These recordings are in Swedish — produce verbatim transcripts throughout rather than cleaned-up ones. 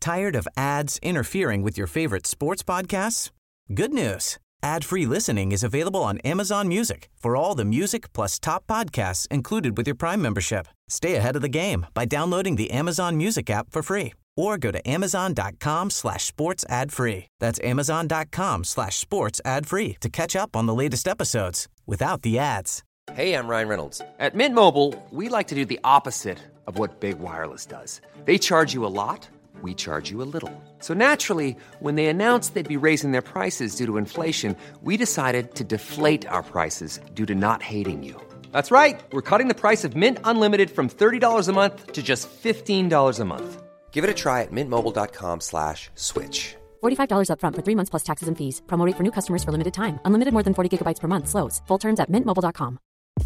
Tired of ads interfering with your favorite sports podcasts? Good news. Ad-free listening is available on Amazon Music for all the music plus top podcasts included with your Prime membership. Stay ahead of the game by downloading the Amazon Music app for free or go to amazon.com slash sports ad free. That's amazon.com slash sports ad free to catch up on the latest episodes without the ads. Hey, I'm Ryan Reynolds. At Mint Mobile, we like to do the opposite of what Big Wireless does. They charge you a lot. We charge you a little. So naturally, when they announced they'd be raising their prices due to inflation, we decided to deflate our prices due to not hating you. That's right. We're cutting the price of Mint Unlimited from thirty dollars a month to just fifteen dollars a month. Give it a try at mintmobile.com slash switch. forty-five dollars up front for three months plus taxes and fees. Promo rate for new customers for limited time. Unlimited more than forty gigabytes per month slows. Full terms at mint mobile dot com.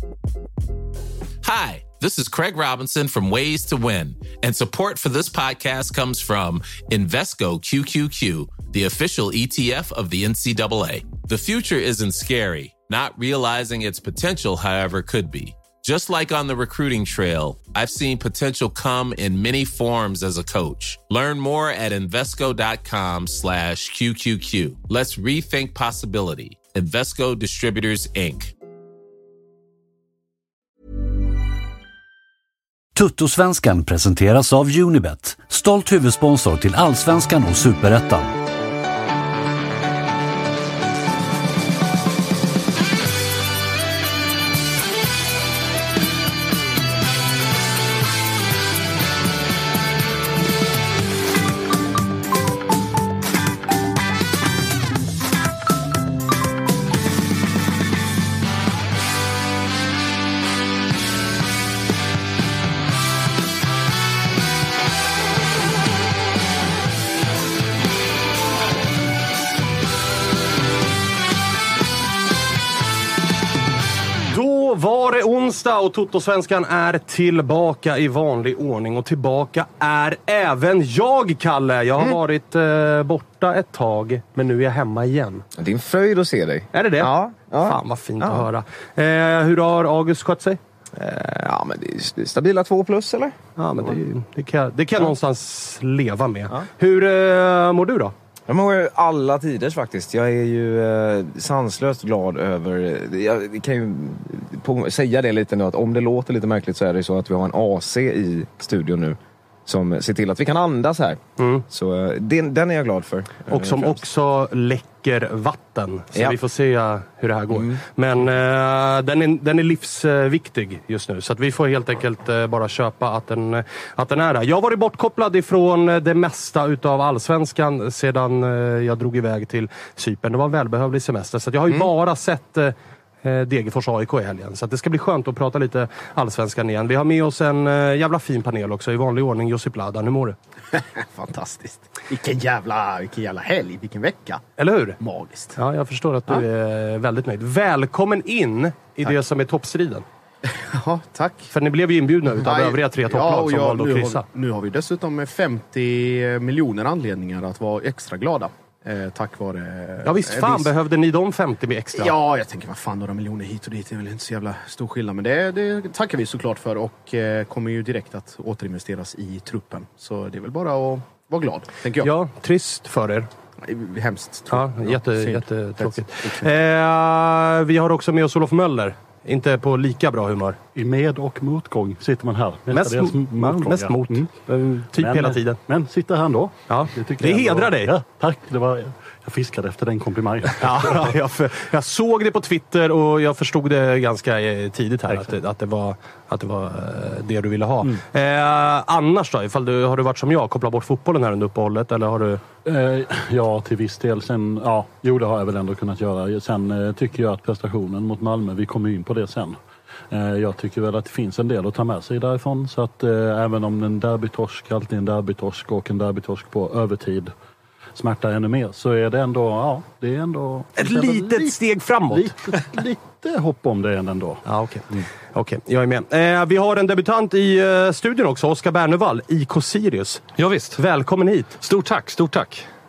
Hi, this is Craig Robinson from Ways to Win, and support for this podcast comes from Invesco Q Q Q, the official E T F of the N C double A. The future isn't scary. Not realizing its potential, however, could be. Just like on the recruiting trail, I've seen potential come in many forms as a coach. Learn more at Invesco.com slash QQQ. Let's rethink possibility. Invesco Distributors, Incorporated. Tuttosvenskan presenteras av Unibet, stolt huvudsponsor till Allsvenskan och Superettan. Var det onsdag och Tuttosvenskan är tillbaka i vanlig ordning. Och tillbaka är även jag, Kalle. Jag har mm. varit eh, borta ett tag, men nu är jag hemma igen. Det är en fröjd att se dig. Är det det? Ja. ja. Fan vad fint ja. att höra. Eh, hur har August skött sig? Eh, ja, men det är stabila två plus, eller? Ja, men det, det kan, det kan jag ja. någonstans leva med. Ja. Hur eh, mår du då? Jag mår ju alla tiders faktiskt. Jag är ju eh, sanslöst glad över... Jag kan ju på, säga det lite nu, att om det låter lite märkligt så är det så att vi har en A C i studion nu som ser till att vi kan andas här. Mm. Så eh, den, den är jag glad för. Och som främst också läcker vatten. Så ja. vi får se hur det här går. Mm. Men eh, den, är, den är livsviktig just nu. Så att vi får helt enkelt eh, bara köpa att den, att den är här. Jag har varit bortkopplad ifrån det mesta utav Allsvenskan sedan eh, jag drog iväg till Cypern. Det var en välbehövlig semester. Så att jag har ju mm. bara sett... Eh, Degerfors A I K i helgen. Så att det ska bli skönt att prata lite Allsvenskan igen. Vi har med oss en uh, jävla fin panel också i vanlig ordning. Josip Ladan, hur mår du? Fantastiskt. Vilken jävla, vilken jävla helg, vilken vecka. Eller hur? Magiskt. Ja, jag förstår att du ja. är väldigt nöjd. Välkommen in i tack. det som är toppstriden. Ja, tack. För ni blev ju inbjudna utav Nej. övriga tre topplag ja, som ja, valde att kryssa. Har, nu har vi dessutom femtio miljoner anledningar att vara extra glada. Eh, tack vare... Ja visst, fan viss... behövde ni de femtio med extra? Ja, jag tänker vad fan, några miljoner hit och dit är väl inte så jävla stor skillnad. Men det, det tackar vi såklart för och eh, kommer ju direkt att återinvesteras i truppen. Så det är väl bara att vara glad, tänker jag. Ja, trist för er. Hemskt. Ja, jätte, jättetråkigt. Eh, vi har också med oss Olof Möller. Inte på lika bra humör. I med- och motgång sitter man här. Mest, motgång, mest mot. Mm. Typ men, hela tiden. Men sitter här ändå. Ja, det, det hedrar dig. Ja, tack. Det var, jag fiskade efter den komplimangen. Ja, jag, jag såg det på Twitter och jag förstod det ganska tidigt här. Att det, att det var, att det, var det du ville ha. Mm. Eh, annars då? Ifall du, har du varit som jag, kopplat bort fotbollen här under uppehållet? Eller har du... Eh, ja, till viss del. Sen, ja, jo, det har jag väl ändå kunnat göra. Sen eh, tycker jag att prestationen mot Malmö, vi kommer in på det sen. Eh, jag tycker väl att det finns en del att ta med sig därifrån. Så att eh, även om en derbytorsk, alltid en derbytorsk och en derbytorsk på övertid smärtar ännu mer, så är det ändå, ja, det är ändå... Ett litet lite, steg framåt. Lite, lite hopp om det ändå. Ja, okej. Okay. Mm. Okej, okay, jag är med. Eh, vi har en debutant i eh, studion också, Oskar Bernevall, I K Sirius. Ja, visst. Välkommen hit. Stort tack, stort tack.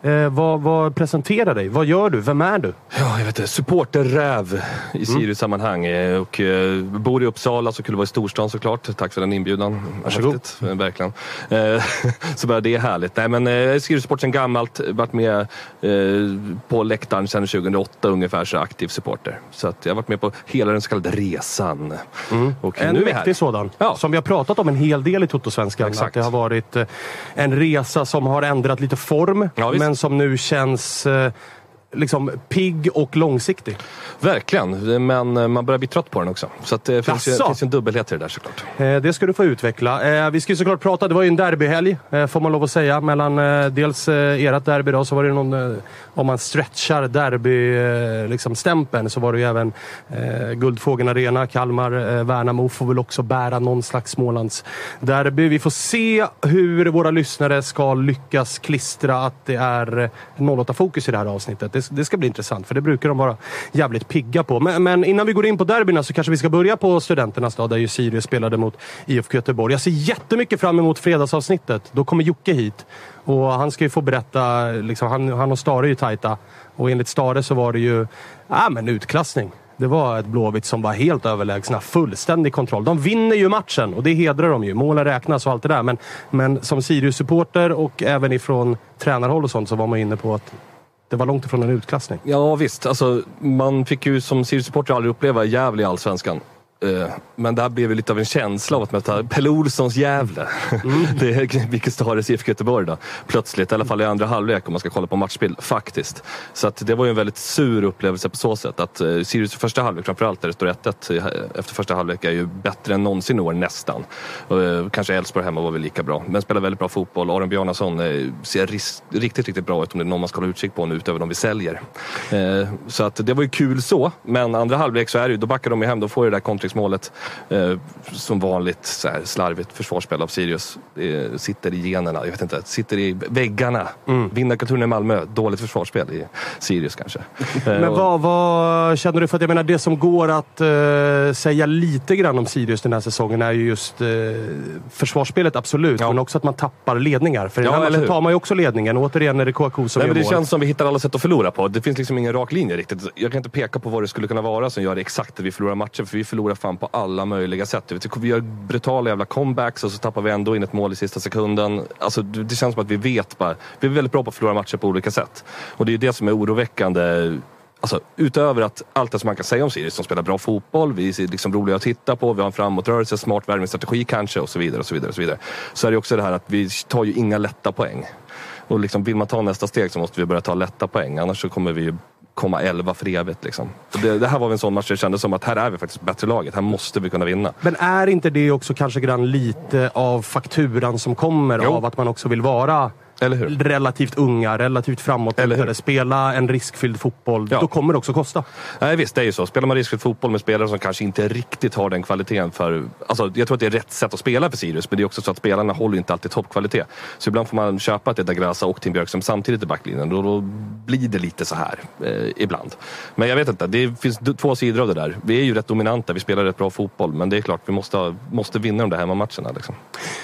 Eh, vad, vad presenterar dig? Vad gör du? Vem är du? Ja, jag vet inte. Supporterräv i Sirius-sammanhang. Mm. Och eh, bor i Uppsala, så kul att vara i storstan såklart. Tack för den inbjudan. Varsågod. Häftigt, verkligen. Eh, så bara det är härligt. Nej, men eh, Sirius-support sedan gammalt. Varit med eh, på läktaren sedan tjugohundraåtta ungefär, så aktiv supporter. Så att jag har varit med på hela den så kallade resan. Mm. Och en nu mäktig sådan. Ja. Som vi har pratat om en hel del i Toto-svenskan. Att det har varit eh, en resa som har ändrat lite form. Ja, men som nu känns eh, liksom pigg och långsiktig. Verkligen, men man börjar bli trött på den också. Så att det finns ju, finns ju en dubbelhet i det där såklart. Eh, det ska du få utveckla. Eh, vi ska ju såklart prata, det var ju en derbyhelg, eh, får man lov att säga. Mellan eh, dels eh, ert derby då, så var det någon, eh, om man stretchar derby eh, liksom stämpeln, så var det ju även eh, Guldfågeln Arena, Kalmar, eh, Värnamo får väl också bära någon slags Smålands derby. Vi får se hur våra lyssnare ska lyckas klistra att det är noll åtta fokus i det här avsnittet. Det, det ska bli intressant, för det brukar de vara jävligt pigga på. Men, men innan vi går in på derbyna så kanske vi ska börja på Studenternas dag, där ju Sirius spelade mot I F K Göteborg. Jag ser jättemycket fram emot fredagsavsnittet. Då kommer Jocke hit och han ska ju få berätta, liksom, han, han och Stare är ju tajta, och enligt Stare så var det ju ja, men utklassning. Det var ett Blåvitt som var helt överlägsna, fullständig kontroll. De vinner ju matchen och det hedrar de ju. Målen räknas och allt det där. Men, men som Sirius-supporter och även ifrån tränarhåll och sånt, så var man inne på att det var långt ifrån en utklassning. Ja visst, alltså, man fick ju som Sirius-supporter aldrig uppleva Gävle i Allsvenskan. Uh, men där blev det lite av en känsla av att möta Pelle Olssons Gävle. Mm. Det är vilket Stares I F K Göteborg då. Plötsligt, i alla fall i andra halvlek om man ska kolla på matchbild, faktiskt. Så att det var ju en väldigt sur upplevelse på så sätt att uh, Sirius första halvlek, framförallt där det står ett ett efter första halvlek, är ju bättre än någonsin år nästan. Uh, kanske Elfsborg hemma var väl lika bra, men spelar väldigt bra fotboll. Aron Bjarnason uh, ser ris- riktigt, riktigt bra ut, om det är någon man ska hålla utkik på nu utöver de vi säljer. Uh, så att det var ju kul så, men andra halvlek så är det ju, då backar de ju hem, då får ju det där kontringsmålet. Eh, som vanligt så här, slarvigt försvarsspel av Sirius. Det sitter i generna, jag vet inte, sitter i väggarna. Mm. Vinnarkulturen i Malmö, dåligt försvarsspel i Sirius kanske. Men vad, vad känner du, för att jag menar, det som går att uh, säga lite grann om Sirius den här säsongen är ju just uh, försvarsspelet, absolut, ja. Men också att man tappar ledningar. För i ja, den här tar man ju också ledningen. Återigen är det K K som Nej, gör men det mål. känns som vi hittar alla sätt att förlora på. Det finns liksom ingen rak linje riktigt. Jag kan inte peka på vad det skulle kunna vara som gör det exakt att vi förlorar matcher, för vi förlorar fan på alla möjliga sätt. Vi gör brutala jävla comebacks och så tappar vi ändå in ett mål i sista sekunden. Alltså, det känns som att vi vet bara, vi är väldigt bra på att förlora matcher på olika sätt. Och det är det som är oroväckande. Alltså, utöver att allt det som man kan säga om Sirius, som spelar bra fotboll, vi är liksom roliga att titta på, vi har en framåtrörelse, smart värvningsstrategi kanske, och så vidare och så vidare och så vidare. Så är det också det här att vi tar ju inga lätta poäng. Och liksom, vill man ta nästa steg så måste vi börja ta lätta poäng, annars så kommer vi ju komma elva för evigt liksom. Det, det här var en sån match, det kändes som att här är vi faktiskt bättre laget, här måste vi kunna vinna. Men är inte det också kanske grann lite av fakturan som kommer jo. av att man också vill vara Eller hur? relativt unga, relativt framåt, eller spela en riskfylld fotboll, ja. Då kommer det också kosta. Nej visst, det är ju så. Spelar man riskfylld fotboll med spelare som kanske inte riktigt har den kvaliteten för... Alltså, jag tror att det är rätt sätt att spela för Sirius, men det är också så att spelarna håller inte alltid toppkvalitet. Så ibland får man köpa att det är Dagrasa och Tim Björkström samtidigt i backlinjen, och då blir det lite så här eh, ibland. Men jag vet inte, det finns två sidor av det där. Vi är ju rätt dominanta, vi spelar rätt bra fotboll, men det är klart, vi måste, måste vinna de där hemmamatcherna liksom.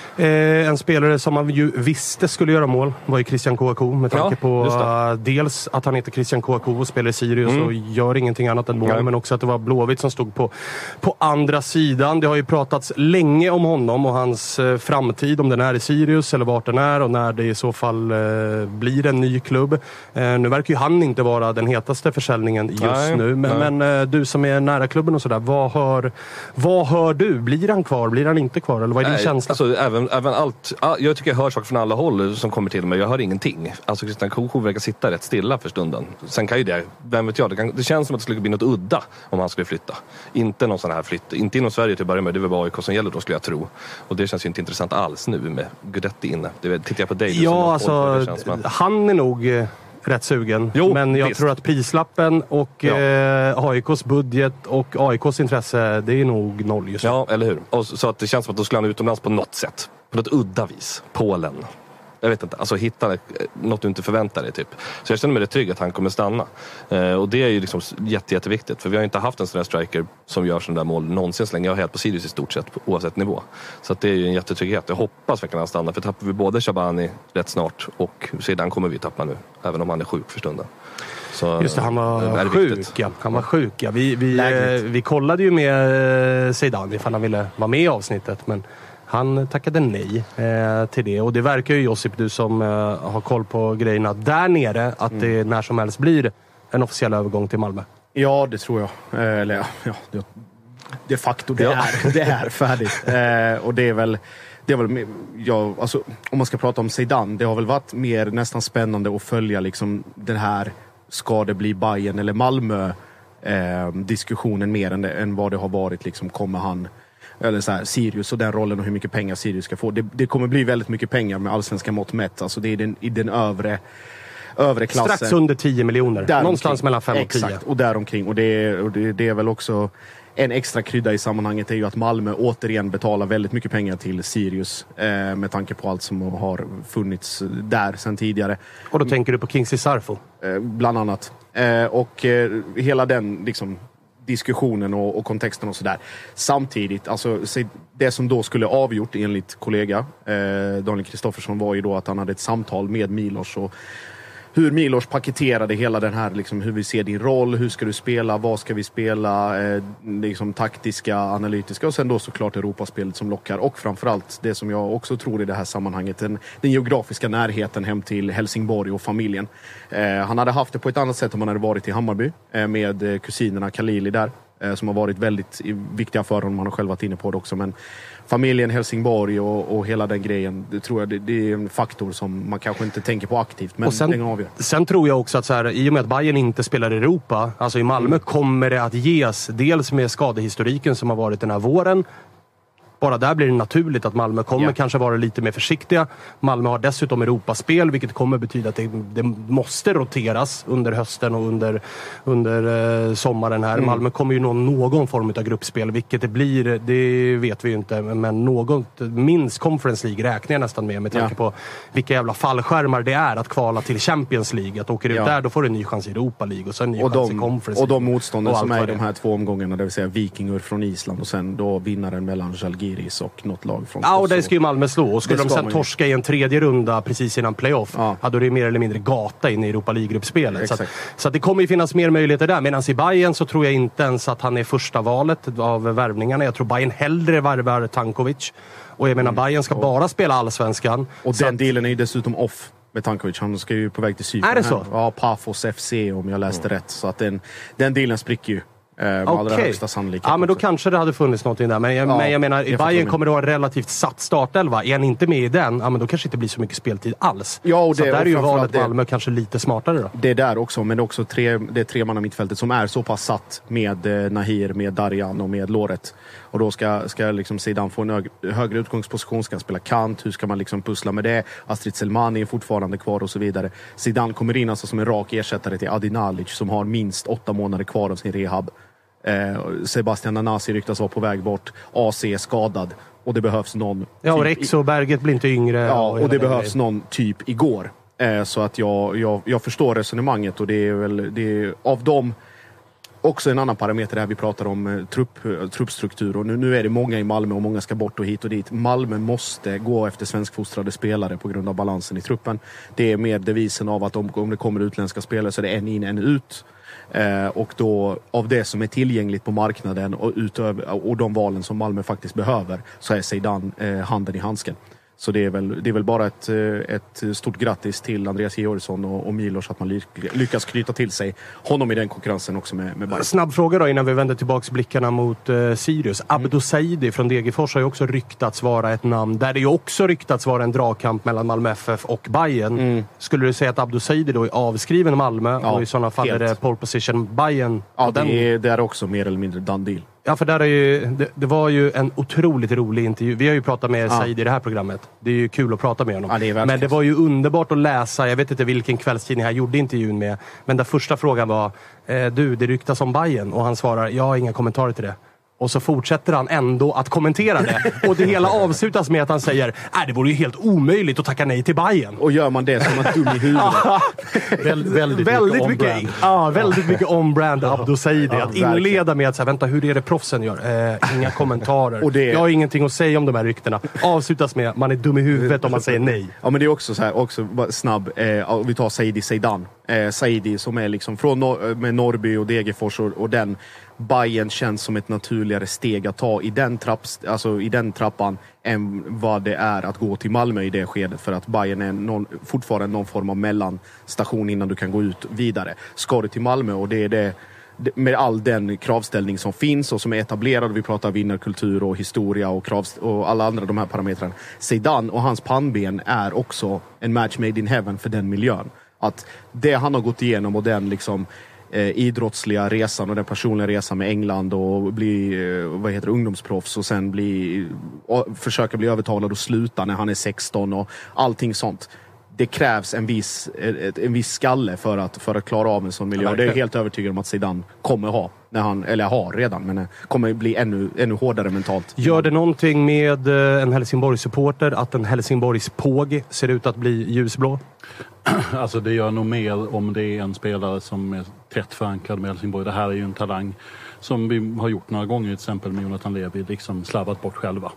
Eh, en spelare som man ju visste skulle göra mål var ju Christian Kouakou, med tanke ja, på uh, dels att han heter Christian Kouakou och spelar i Sirius mm. och gör ingenting annat än mål, ja. Men också att det var Blåvitt som stod på, på andra sidan. Det har ju pratats länge om honom och hans uh, framtid, om den är i Sirius eller vart den är och när det i så fall uh, blir en ny klubb. Uh, nu verkar ju han inte vara den hetaste försäljningen just nej, nu, men, men uh, du som är nära klubben och sådär, vad hör, vad hör du? Blir han kvar? Blir han inte kvar? Eller vad är din nej, känsla? Alltså, även, även allt, jag tycker jag hör saker från alla håll som kommer till mig. Jag hör ingenting. Alltså Christian Kouakou verkar sitta rätt stilla för stunden. Sen kan ju det, vem vet jag, det, kan, det känns som att det skulle bli något udda om han skulle flytta. Inte någon sån här flytt, inte inom Sverige till att börja med, det är väl bara A I K som gäller då, skulle jag tro. Och det känns ju inte intressant alls nu med Guidetti inne. Det tittar jag på dig. Ja, alltså, man... han är nog eh, rätt sugen. Jo, men jag visst. tror att prislappen och ja. eh, A I K:s budget och A I K:s intresse, det är nog noll just nu. Ja, eller hur? Och så, så att det känns som att då skulle han utomlands på något sätt. På något udda vis. Polen. Jag vet inte, alltså hitta något du inte förväntar dig typ. Så jag känner mig rätt trygg att han kommer stanna. Eh, och det är ju liksom jätte, jätteviktigt. För vi har inte haft en sån där striker som gör sån där mål någonsin så länge. Jag har helt på Sirius i stort sett oavsett nivå. Så att det är ju en jättetrygghet. Jag hoppas verkligen att han stannar. För tappar vi både Shabani rätt snart och sedan kommer vi tappa nu. Även om han är sjuk för stunden. Så, just det, han var sjuk. Ja. Han var sjuk, ja. Vi, vi, eh, vi kollade ju med Zidane ifall han ville vara med i avsnittet. Men han tackade nej eh, till det. Och det verkar ju, Josip, du som eh, har koll på grejerna där nere, att mm. det när som helst blir en officiell övergång till Malmö. Ja, det tror jag. Eh, eller ja, ja det, de facto det, ja. är, det är färdigt. Eh, och det är väl... Det är väl, ja, alltså, om man ska prata om Zidane, det har väl varit mer nästan spännande att följa liksom, den här ska det bli Bayern eller Malmö eh, diskussionen mer än, än vad det har varit. Liksom, kommer han, eller så här, Sirius och den rollen och hur mycket pengar Sirius ska få. Det, det kommer bli väldigt mycket pengar med allsvenska mått mätt. Alltså, det är den, i den övre, övre klassen. Strax under tio miljoner. Där Någonstans omkring. Mellan fem och tio. Exakt, och däromkring. Och det, och det, det är väl också... En extra krydda i sammanhanget är ju att Malmö återigen betalar väldigt mycket pengar till Sirius eh, med tanke på allt som har funnits där sedan tidigare. Och då tänker du på Kingsley Sarfo? Eh, bland annat. Eh, och eh, hela den liksom, diskussionen och, och kontexten och sådär. Samtidigt, alltså, det som då skulle avgjort enligt kollega eh, Daniel Kristoffersson var ju då att han hade ett samtal med Milos och hur Milos paketerade hela den här, liksom, hur vi ser din roll, hur ska du spela, vad ska vi spela, eh, liksom taktiska, analytiska och sen då såklart Europaspelet som lockar och framförallt det som jag också tror i det här sammanhanget, den, den geografiska närheten hem till Helsingborg och familjen. Eh, han hade haft det på ett annat sätt om han hade varit i Hammarby eh, med kusinerna Khalili där. Som har varit väldigt viktiga för honom. Man har själv varit inne på det också. Men familjen, Helsingborg och, och hela den grejen, det tror jag det, det är en faktor som man kanske inte tänker på aktivt. Men sen, den avgör. Sen tror jag också att så här, i och med att Bayern inte spelar i Europa, alltså i Malmö, mm. kommer det att ges dels med skadehistoriken som har varit den här våren. Bara där blir det naturligt att Malmö kommer yeah. kanske vara lite mer försiktiga. Malmö har dessutom Europaspel, vilket kommer betyda att det, det måste roteras under hösten och under, under eh, sommaren här. Mm. Malmö kommer ju nå någon form av gruppspel, vilket det blir, det vet vi ju inte. Men något, minst Conference League räknar jag nästan med, med tanke yeah. på vilka jävla fallskärmar det är att kvala till Champions League. Att åka ut yeah. där, då får du en ny chans i Europa League och sen en ny och chans de, i Conference och League. Och de motstånden som är i de här två omgångarna, det vill säga Vikingur från Island och sen då vinnaren mellan Žalgiris och något lag från ja, och det ska ju Malmö slå. Och skulle de sen torska i en tredje runda precis innan playoff, ja. hade det mer eller mindre gata in i Europa League-gruppspelet. Så, att, så att det kommer ju finnas mer möjligheter där. Medan i Bayern så tror jag inte ens att han är första valet av värvningarna. Jag tror Bayern hellre värvar Tankovic. Och jag menar, mm. Bayern ska och, bara spela allsvenskan. Och den att, dealen är ju dessutom off med Tankovic. Han ska ju på väg till Cypern. Är det så? Ja, Pafos F C om jag läste mm. rätt. Så att den, den dealen spricker ju. Eh, Okej. Okay. Ja, men då kanske det hade funnits någonting där. Men jag, ja, men jag menar, i Bayern kommer det vara relativt satt startelva. Är han inte med i den, ja, men då kanske det inte blir så mycket speltid alls. Ja, och det, så där och är ju valet det, Malmö kanske lite smartare då. Det är där också, men det är också tre, det är tre man av mittfältet som är så pass satt med eh, Nahir, med Darjan och med Loret. Och då ska, ska liksom Zidane få en hög, högre utgångsposition, ska han spela kant, hur ska man liksom pussla med det? Astrid Selmani är fortfarande kvar och så vidare. Zidane kommer in alltså som en rak ersättare till Adi Nalic som har minst åtta månader kvar av sin rehab. Eh, Sebastian Nanasi ryktas vara på väg bort. A C är skadad och det behövs någon ja, och Rex och Berget blir inte yngre. Ja, och, och det behövs grejen. Någon typ igår. Eh, så att jag, jag, jag förstår resonemanget och det är väl det är, av dem också en annan parameter där vi pratar om eh, trupp, truppstruktur och nu, nu är det många i Malmö och många ska bort och hit och dit. Malmö måste gå efter svenskfostrade spelare på grund av balansen i truppen. Det är mer devisen av att om, om det kommer utländska spelare så är det en in, en ut. Eh, och då av det som är tillgängligt på marknaden och, utöver, och de valen som Malmö faktiskt behöver så är Zidane eh, handen i handsken. Så det är väl, det är väl bara ett, ett stort grattis till Andreas Georgsson och, och Milos att man lyckas knyta till sig honom i den konkurrensen också med, med Bayern. Snabb fråga då innan vi vänder tillbaka blickarna mot eh, Sirius. Mm. Abdo Saidi från Degerfors har ju också ryktats vara ett namn där det ju också ryktats vara en dragkamp mellan Malmö F F och Bayern. Mm. Skulle du säga att Abdo Saidi då är avskriven i Malmö ja, och i sådana fall helt. Är det pole position Bayern? Ja, det är, det är också mer eller mindre done deal. Ja, för där är ju, det, det var ju en otroligt rolig intervju. Vi har ju pratat med ja. Said i det här programmet. Det är ju kul att prata med honom. Ja, det men det var ju underbart att läsa. Jag vet inte vilken kvällstidning jag gjorde intervjun med. Men den första frågan var, eh, du, det ryktas om Bayern. Och han svarar, jag har inga kommentarer till det. Och så fortsätter han ändå att kommentera det. Och det hela avslutas med att han säger nej, det vore ju helt omöjligt att tacka nej till Bayern. Och gör man det som att dum i huvudet. Väl, väldigt, väldigt mycket mycket, on-brand. ja, väldigt mycket on-brand Abdo Saidi. Ja, att inleda med att säga, vänta, hur är det proffsen gör? Eh, inga kommentarer. Och det... Jag har ingenting att säga om de här ryktena. Avslutas med, man är dum i huvudet om man säger nej. Ja, men det är också så här, också snabb. Eh, vi tar Saidi Zeidan. Eh, Saidi som är liksom från Nor- med Norrby och Degerfors och, och den Bayern känns som ett naturligare steg att ta i den, trapps, alltså i den trappan än vad det är att gå till Malmö i det skedet, för att Bayern är någon, fortfarande någon form av mellanstation innan du kan gå ut vidare. Ska du till Malmö, och det är det med all den kravställning som finns och som är etablerad, vi pratar vinnarkultur och historia och, kravst- och alla andra de här parametrarna. Zeidan och hans pannben är också en match made in heaven för den miljön. Att det han har gått igenom och den liksom eh, idrottsliga resan och den personliga resan med England och bli eh, vad heter det, ungdomsproffs och sen bli och försöka bli övertalad och sluta när han är sexton och allting sånt. Det krävs en viss, en viss skalle för att, för att klara av en sån miljö. Ja, det är helt övertygad om att Zidane kommer ha. När han, eller har redan, men kommer bli ännu, ännu hårdare mentalt. Gör det någonting med en Helsingborg-supporter att en Helsingborgs påg ser ut att bli ljusblå? Alltså det gör nog mer om det är en spelare som är tätt förankrad med Helsingborg. Det här är ju en talang som vi har gjort några gånger, till exempel med Jonathan Levi, liksom slarvat bort själva.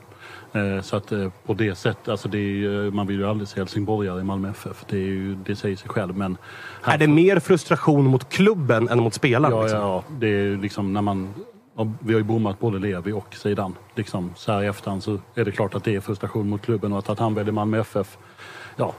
Så att på det sättet, alltså det är, man vill ju aldrig se Helsingborgare i Malmö F F. Det, är ju, det säger sig själv. Men här... Är det mer frustration mot klubben än mot spelarna? Ja, liksom? ja, det är liksom när man... Vi har ju bommat både Levi och Zidane. Liksom, så här i efterhand så är det klart att det är frustration mot klubben, och att, att han väljer Malmö F F. Ja,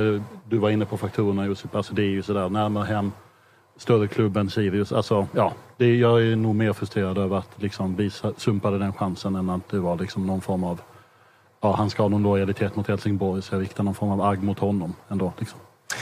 du var inne på faktorerna, Josip. Alltså det är ju sådär, närmare hem, större klubben Sirius. Alltså, ja, det, jag är nog mer frustrerad över att liksom, vi sumpade den chansen än att det var liksom någon form av... Ja, han ska ha någon lojalitet mot Helsingborg, så jag riktar någon form av agg mot honom ändå. Liksom.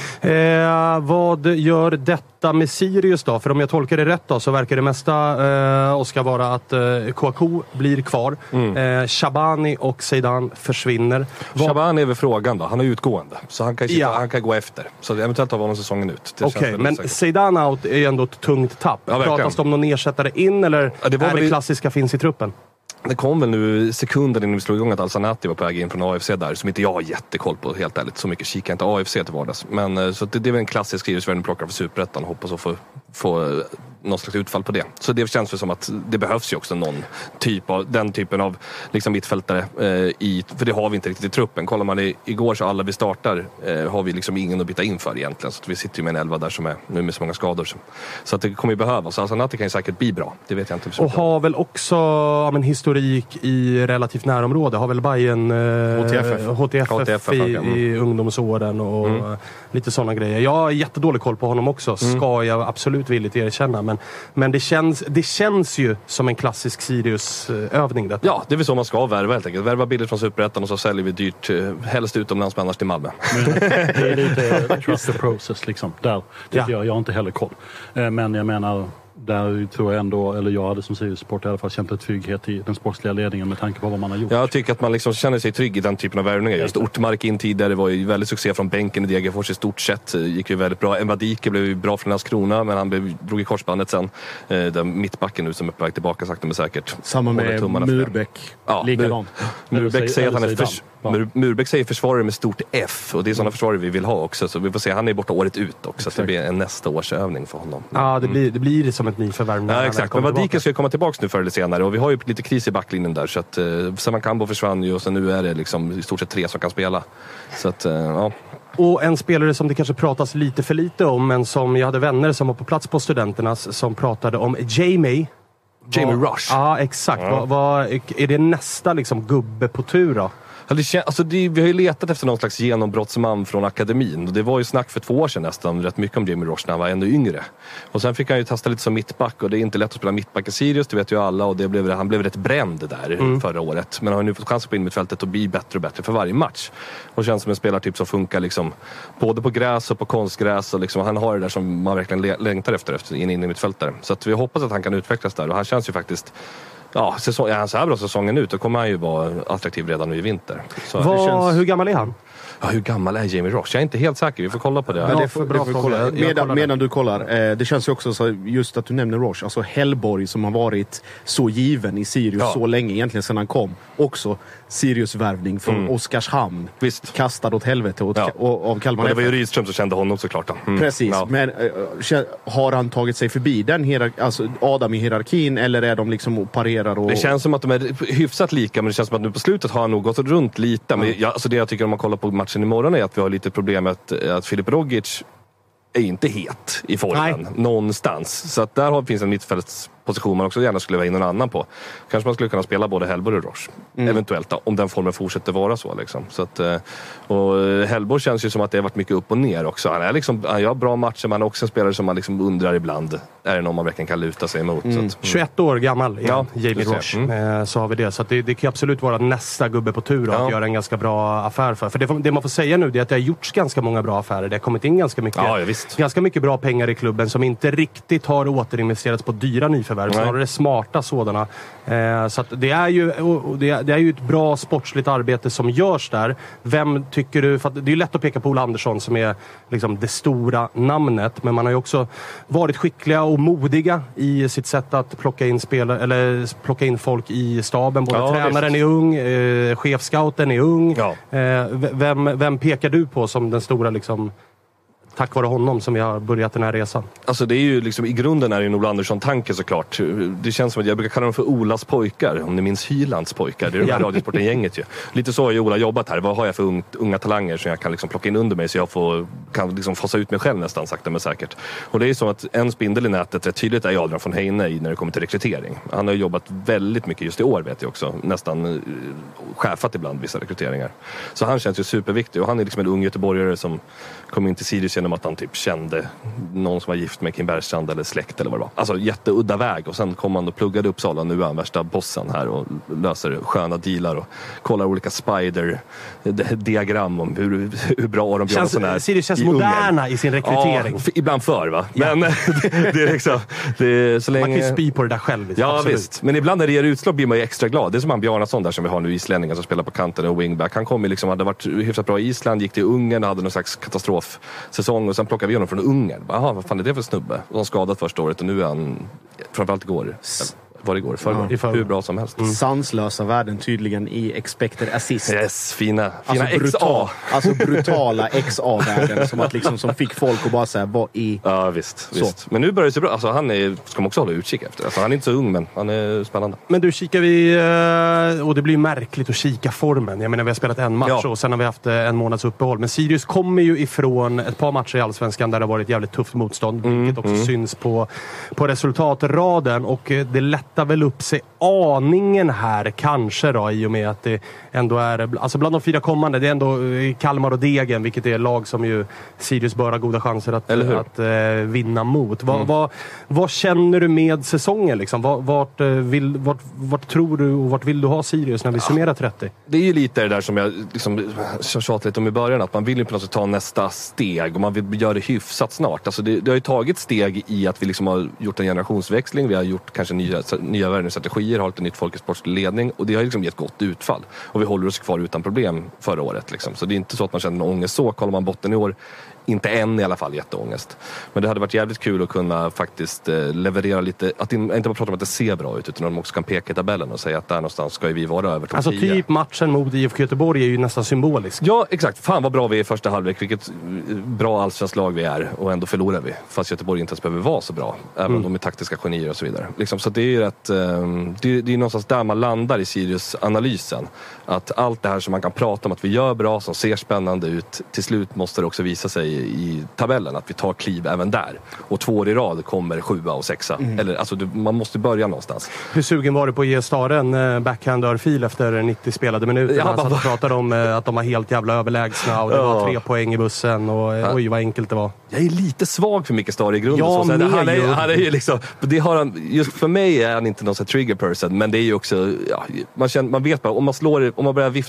Eh, vad gör detta med Sirius då? För om jag tolkar det rätt då, så verkar det mesta eh, och ska vara att eh, Kouakou blir kvar. Mm. Eh, Shabani och Zeidan försvinner. Vad... Shabani är väl frågan då. Han är utgående. Så han kan, sitta, ja. han kan gå efter. Så eventuellt har vi honom säsongen ut. Okej, okay, men Zeidan out är ju ändå ett tungt tapp. Ja, pratas det om någon ersättare in, eller ja, det var är det klassiska finns i truppen? Det kom väl nu sekunder innan vi slog igång att Al-Sanati var på väg in från A F C där, som inte jag har jättekoll på, helt ärligt. Så mycket kikar inte A F C till vardags. Men så det, det är väl en klassisk Sirius plockare för Superettan. Hoppas att få, få någon slags utfall på det. Så det känns väl som att det behövs ju också någon typ av, den typen av liksom mittfältare eh, i, för det har vi inte riktigt i truppen. Kollar man det, igår så alla vi startar eh, har vi liksom ingen att byta in för egentligen. Så att vi sitter ju med en elva där som är nu med så många skador. Så, så att det kommer ju behövas. Al-Sanati kan ju säkert bli bra. Det vet jag inte. Och har väl också ja, men historik i relativt närområde. Har väl Bayern eh, H T F F, H T F F, H T F F i, mm. i ungdomsåren och mm. lite sådana grejer. Jag har jättedålig koll på honom också, ska mm. jag absolut villigt erkänna. Men, men det, känns, det känns ju som en klassisk Sirius-övning. Detta. Ja, det är väl så man ska värva helt enkelt. Värva billigt från Superettan och så säljer vi dyrt, helst utomlands, men annars till Malmö. Men det är lite trust the process liksom. Där tycker ja. jag, jag har inte heller koll. Men jag menar... Där tror jag ändå, eller jag hade som Sirius-support i alla fall känt en trygghet i den sportsliga ledningen med tanke på vad man har gjort. Jag tycker att man liksom känner sig trygg i den typen av värvningar. Just Ortmark in tidigare var ju väldigt succé från bänken i Degerfors i stort sett. Gick ju väldigt bra. Mbadike blev ju bra från Landskrona, men han blev, drog i korsbandet sen. Den mittbacken nu som är på väg tillbaka sakta men säkert. Samma med Murbäck. Ja, likadant. Murbäck säger att han är förs- Mur- Murbäck säger försvarare med stort F, och det är sådana försvarare vi vill ha också. Så vi får se, han är borta året ut också. Så det blir en nästa års övning för honom. Ja, det blir, det blir som ett nyförvärv. Ja, exakt. Men Mbadike ska ju komma tillbaka nu förr eller senare, och vi har ju lite kris i backlinjen där. Så att uh, Seman Kambo försvann ju, och så nu är det liksom i stort sett tre som kan spela. Så att, uh, ja. Och en spelare som det kanske pratas lite för lite om, men som jag hade vänner som var på plats på Studenternas som pratade om Jamie. Jamie Rush. Ja, exakt. Ja. Vad, vad, är det nästa liksom gubbe på tur då? Alltså det, vi har ju letat efter någon slags genombrottsman från akademin, och det var ju snack för två år sedan nästan rätt mycket om Jamie Rush när han var ännu yngre. Och sen fick han ju testa lite som mittback, och det är inte lätt att spela mittback i Sirius, det vet ju alla, och det blev, han blev rätt bränd där mm. förra året. Men han har nu fått chans på innermittfältet och bli bättre och bättre för varje match. Och känns som en spelartyp som funkar liksom både på gräs och på konstgräs, och liksom, han har det där som man verkligen längtar efter, efter in i innermittfältare. Så att vi hoppas att han kan utvecklas där, och han känns ju faktiskt... Ja, säsong, är han så här bra säsongen ut, då kommer han ju vara attraktiv redan nu i vinter. Så Vad, det känns... Hur gammal är han? Ja, hur gammal är Jamie Roche? Jag är inte helt säker, vi får kolla på det. Ja, det får, bra det får kolla. Jag, medan, jag medan du kollar, eh, det känns ju också så, just att du nämner Roche, alltså Hellborg som har varit så given i Sirius ja. så länge, egentligen sedan han kom. Också Sirius-värvning från mm. Oskarshamn. Visst. Kastad åt helvete åt, ja. och, av Kalmar. Och det var ju Rydström som kände honom såklart. Då. Mm. Precis, ja. men äh, har han tagit sig förbi den hierark- alltså Adam i hierarkin, eller är de liksom och parerar? Och... Det känns som att de är hyfsat lika, men det känns som att nu på slutet har han nog gått runt lite. Men jag, alltså det jag tycker om man kollar på matchen imorgon är att vi har lite problem med att, att Filip Rogic är inte het i formen. Nej. Någonstans. Så att där har, finns en mittfältsposition man också gärna skulle vara in någon annan på. Kanske man skulle kunna spela både Hellborg och Roche. Mm. Eventuellt då, om den formen fortsätter vara så. Liksom. Så att, och Hellborg känns ju som att det har varit mycket upp och ner också. Han, är liksom, han gör bra matcher, men också en spelare som man liksom undrar ibland. Är det någon man verkligen kan luta sig emot? Mm. Så att, mm. tjugoett år gammal igen, ja, Jamie Roche. Mm. Så har vi det. Så att det, det kan absolut vara nästa gubbe på tur ja. att göra en ganska bra affär för. För det, det man får säga nu är att det har gjorts ganska många bra affärer. Det har kommit in ganska mycket, ja, ja, visst. ganska mycket bra pengar i klubben som inte riktigt har återinvesterats på dyra nyförvärv. Snarare det smarta sådana. Eh, så att det är ju och det, är, det är ju ett bra sportsligt arbete som görs där. Vem tycker du, för att det är ju lätt att peka på Ola Andersson som är liksom det stora namnet, men man har ju också varit skickliga och modiga i sitt sätt att plocka in spelare eller plocka in folk i staben. Både ja, tränaren är ung, eh, chefscouten är ung. Ja. Eh, vem, vem pekar du på som den stora liksom tack vare honom som vi har börjat den här resan? Alltså det är ju liksom, i grunden är det en Ola Andersson-tanke såklart. Det känns som att jag brukar kalla dem för Olas pojkar, om ni minns Hylands pojkar. Det är de här ja. Radiosporten-gänget ju. Lite så har ju Ola jobbat här. Vad har jag för unga, unga talanger som jag kan liksom plocka in under mig så jag får, kan liksom fasa ut mig själv nästan sakta men säkert. Och det är så att en spindel i nätet rätt tydligt är Adrian von Heine när det kommer till rekrytering. Han har jobbat väldigt mycket just i år vet jag också. Nästan chefat ibland vissa rekryteringar. Så han känns ju superviktig och han är liksom en ung göteborgare som kom in till Sirius genom att han typ kände någon som var gift med Kim Bergstrand eller släkt eller vad det var. Alltså jätteudda väg och sen kom han och pluggade upp Uppsala. Nu är han värsta bossen här och löser sköna dealar och kollar olika spider-diagram om hur, hur bra Aron Björnsson är. Sirius känns moderna i sin rekrytering. Ja, ibland för va? Ja. Men det, det är liksom det är så länge... Man kan ju spy på det där själv. Liksom. Ja absolut. Visst, men ibland när det ger utslag blir man ju extra glad. Det är som han Bjarnason där som vi har nu, islänningen som spelar på kanten och wingback. Han kom ju liksom, hade varit hyfsat bra i Island, gick till Ungern och hade någon slags katastrofsäsong och sen plockade vi honom från Ungern. Jaha, vad fan är det för snubbe? Och han skadat första året och nu är han, framförallt igår, var det igår, förrgår, ja, hur bra som helst. Mm. Sanslösa värden tydligen i expected assist. Yes, fina, fina alltså, X A. Alltså brutala X A-värden som, att liksom, som fick folk att bara säga vad i... Ja, visst, visst. Men nu börjar det så bra. Alltså, han är, ska man också hålla utkik efter. Alltså, han är inte så ung, men han är spännande. Men du, kikar vi... Och det blir märkligt att kika formen. Jag menar, vi har spelat en match ja. och sen har vi haft en månads uppehåll. Men Sirius kommer ju ifrån ett par matcher i Allsvenskan där det har varit jävligt tufft motstånd. Mm, vilket också mm. syns på, på resultatraden. Och det lättar väl upp sig aningen här kanske då, i och med att det ändå är, alltså bland de fyra kommande, det är ändå Kalmar och Degen, vilket är lag som ju Sirius bör ha goda chanser att, att äh, vinna mot. Va, mm. va, vad känner du med säsongen liksom? Va, vart, vill, vart, vart tror du och vart vill du ha Sirius när vi ja. summerar trettio? Det är ju lite det där som jag liksom tjatat lite om i början, att man vill ju på något sätt ta nästa steg och man vill göra det hyfsat snart. Alltså det, det har ju tagit steg i att vi liksom har gjort en generationsväxling, vi har gjort kanske nya, nya värvningsstrategier, har lite nytt folkesportsledning och det har liksom gett gott utfall. Och vi håller oss kvar utan problem förra året. Liksom. Så det är inte så att man känner någon ångest så. Kollar man botten i år, inte än i alla fall jätteångest. Men det hade varit jävligt kul att kunna faktiskt eh, leverera lite, att in, inte bara prata om att det ser bra ut utan att de också kan peka i tabellen och säga att där någonstans ska vi vara över topp alltså tio. Typ matchen mot I F K Göteborg är ju nästan symbolisk. Ja, exakt. Fan vad bra vi är i första halvlek. Vilket bra allsvenskt lag vi är och ändå förlorar vi. Fast Göteborg inte ens behöver vara så bra. Även mm. om de är taktiska genier och så vidare. Liksom, så det är ju rätt, eh, det, det är någonstans där man landar i Sirius-analysen. Att allt det här som man kan prata om att vi gör bra, som ser spännande ut, till slut måste det också visa sig i tabellen, att vi tar kliv även där. Och två år i rad kommer sjua och sexa. Mm. Eller, alltså, du, man måste börja någonstans. Hur sugen var du på att ge Staren eh, backhand-örfil efter nittio spelade minuter? Ja, han satt och pratade om eh, att de var helt jävla överlägsna och det ja. var tre poäng i bussen och ja. oj vad enkelt det var. Jag är lite svag för Micke Stare i grunden. Ja, så, så han, är, han är ju liksom, det har han, just för mig är han inte någon sån trigger person, men det är ju också, ja, man, känner, man vet bara, om man slår, om man börjar vifta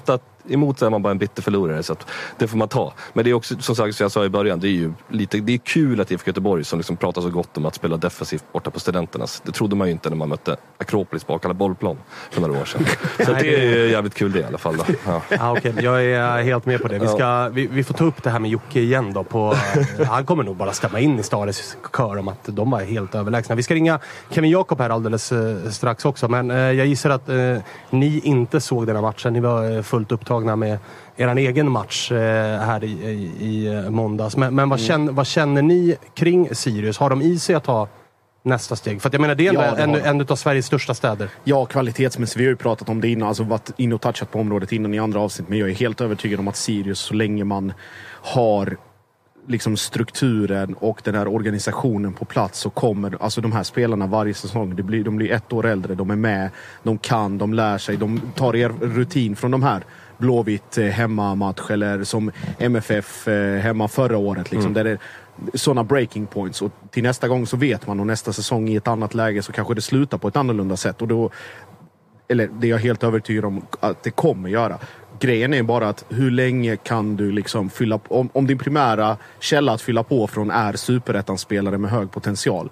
emot så är man bara en bitter förlorare, så att det får man ta. Men det är också, som sagt, som jag sa i början, det är ju lite, det är kul att I F K Göteborg som liksom pratar så gott om att spela defensivt borta på Studenternas. Det trodde man ju inte när man mötte Akropolis på Akalla bollplan för några år sedan. Så att det är jävligt kul det i alla fall då. Ja. Ah, okej, okay. Jag är helt med på det. Vi, ska, vi, vi får ta upp det här med Jocke igen då. På, han kommer nog bara stämma in i Stades kör om att de var helt överlägsna. Vi ska ringa Kevin Jakob här alldeles uh, strax också. Men uh, jag gissar att uh, ni inte såg den här matchen. Ni var uh, fullt upptagna med er egen match uh, här i, i, i måndags. Men, men vad, mm. känner, vad känner ni kring Sirius? Har de i sig att ta nästa steg? För att jag menar, det är ja, en, en av Sveriges största städer. Ja, kvalitetsmässigt. Vi har ju pratat om det innan, alltså varit in och touchat på området innan i andra avsnitt. Men jag är helt övertygad om att Sirius, så länge man har liksom strukturen och den här organisationen på plats, så kommer alltså de här spelarna varje säsong, det blir, de blir ett år äldre, de är med, de kan, de lär sig, de tar er rutin från de här Blåvitt eh, hemmamatch eller som M F F eh, hemma förra året liksom, mm. där det är sådana breaking points, och till nästa gång så vet man, och nästa säsong i ett annat läge så kanske det slutar på ett annorlunda sätt, och då, eller det är jag helt övertygad om att det kommer göra. Grejen är bara att hur länge kan du liksom fylla på, om, om din primära källa att fylla på från är superettan-spelare med hög potential,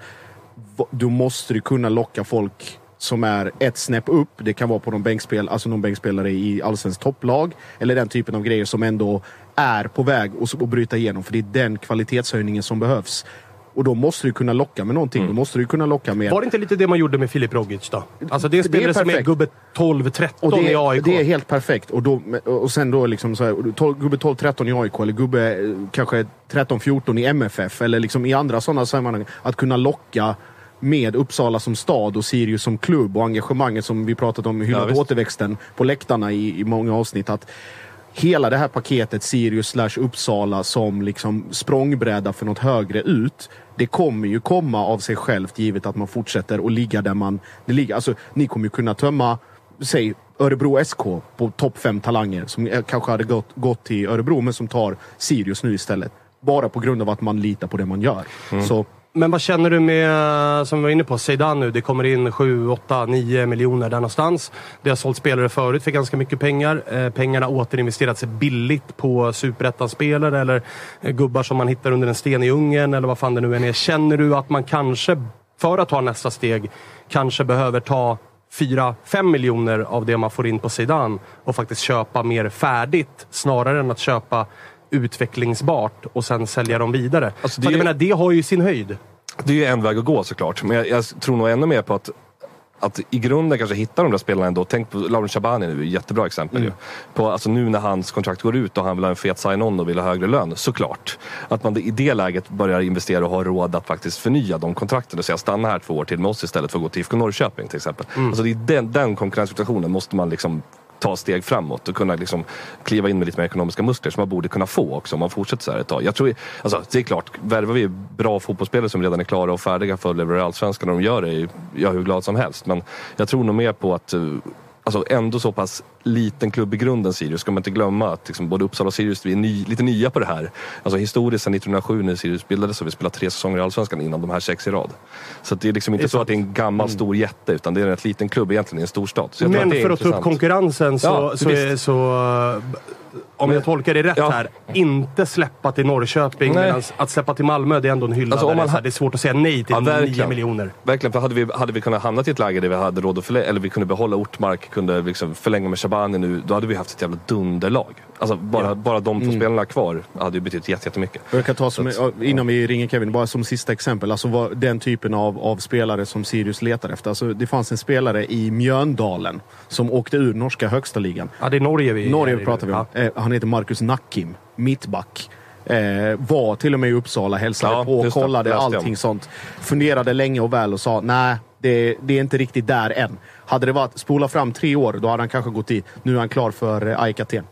då måste du kunna locka folk som är ett snäpp upp. Det kan vara på någon bänkspel, alltså någon bänkspelare i allsvensk topplag, eller den typen av grejer som ändå är på väg att bryta igenom, för det är den kvalitetshöjningen som behövs. Och då måste du kunna locka med någonting. Mm. Då måste du kunna locka med... Var det inte lite det man gjorde med Filip Rogic då? Alltså det spelade som är gubbe tolv tretton i A I K. Det är helt perfekt. Och, då, och sen då liksom så här, tolv, gubbe tolv tretton i A I K, eller gubbe kanske tretton fjorton i M F F, eller liksom i andra sådana sammanhang. Att kunna locka med Uppsala som stad och Sirius som klubb och engagemanget som vi pratat om, hyllat ja, återväxten på läktarna i, i många avsnitt, att hela det här paketet Sirius slash Uppsala som liksom språngbräda för något högre ut, det kommer ju komma av sig självt, givet att man fortsätter att ligga där man det ligger. Alltså, ni kommer ju kunna tömma, säg Örebro S K på topp fem talanger som kanske hade gått, gått till Örebro, men som tar Sirius nu istället. Bara på grund av att man litar på det man gör. Mm. Så men vad känner du med, som vi var inne på, Zeidan nu? Det kommer in sju, åtta, nio miljoner där någonstans. Det har sålt spelare förut för ganska mycket pengar. Eh, pengarna återinvesterats billigt på superettan-spelare eller eh, gubbar som man hittar under en sten i Ungern eller vad fan det nu än är. Känner du att man kanske, för att ta nästa steg, kanske behöver ta fyra, fem miljoner av det man får in på Zeidan och faktiskt köpa mer färdigt, snarare än att köpa utvecklingsbart och sen sälja dem vidare? Alltså det, är, jag menar, det har ju sin höjd. Det är ju en väg att gå såklart. Men jag, jag tror nog ännu mer på att, att i grunden kanske hitta de där spelarna ändå. Tänk på Lauren Shabani nu, jättebra exempel mm. ju. På, alltså nu när hans kontrakt går ut och han vill ha en fet sign-on och vill ha högre lön, såklart. Att man i det läget börjar investera och ha råd att faktiskt förnya de kontrakten och säga stanna här två år till med oss istället för att gå till I F K Norrköping till exempel. Mm. Alltså det är den, den konkurrenssituationen måste man liksom ta steg framåt och kunna liksom kliva in med lite mer ekonomiska muskler som man borde kunna få också om man fortsätter så här ett tag. Jag tror, alltså, det är klart, värvar vi bra fotbollsspelare som redan är klara och färdiga för att leverera allsvenskan och de gör det, jag är hur glad som helst. Men jag tror nog mer på att alltså ändå så pass liten klubb i grunden Sirius, ska man inte glömma att liksom både Uppsala och Sirius vi är ny, lite nya på det här. Alltså historiskt sedan nittonhundrasju när Sirius bildades så vi spelat tre säsonger i allsvenskan innan de här sex i rad. Så det är liksom inte det är så sant. Att det är en gammal mm. stor jätte, utan det är en rätt liten klubb egentligen i en stor stad. Så jag men tror att det är för att ta upp konkurrensen så, ja, så, är, så om men, jag tolkar det rätt ja. här, inte släppa till Norrköping, medan att släppa till Malmö, det är ändå en hylla alltså, där man, det, är här, det är svårt att säga nej till ja, nio miljoner. Verkligen, för hade vi, hade vi kunnat hamna i ett läge där vi hade råd att förlänga, eller vi kunde behålla Ortmark, kunde liksom förlänga med Shabani nu, då hade vi haft ett jävla dunderlag. Alltså bara, ja. bara de två mm. spelarna kvar hade ju betytt jättemycket. Jag kan ta som, att, innan vi ringer Kevin, bara som sista exempel, alltså vad, den typen av, av spelare som Sirius letar efter. Alltså, det fanns en spelare i Mjöndalen som åkte ur norska högsta ligan. Ja, det är Norge vi Norge pratar vi om. Ja. Eh, han heter Marcus Nakim, mittback. Eh, var till och med i Uppsala, hälsade ja, på, kollade det, allting sånt. Funderade länge och väl och sa, nej, det, det är inte riktigt där än. Hade det varit spola fram tre år, då hade han kanske gått i. Nu är han klar för eh, A I K Aten.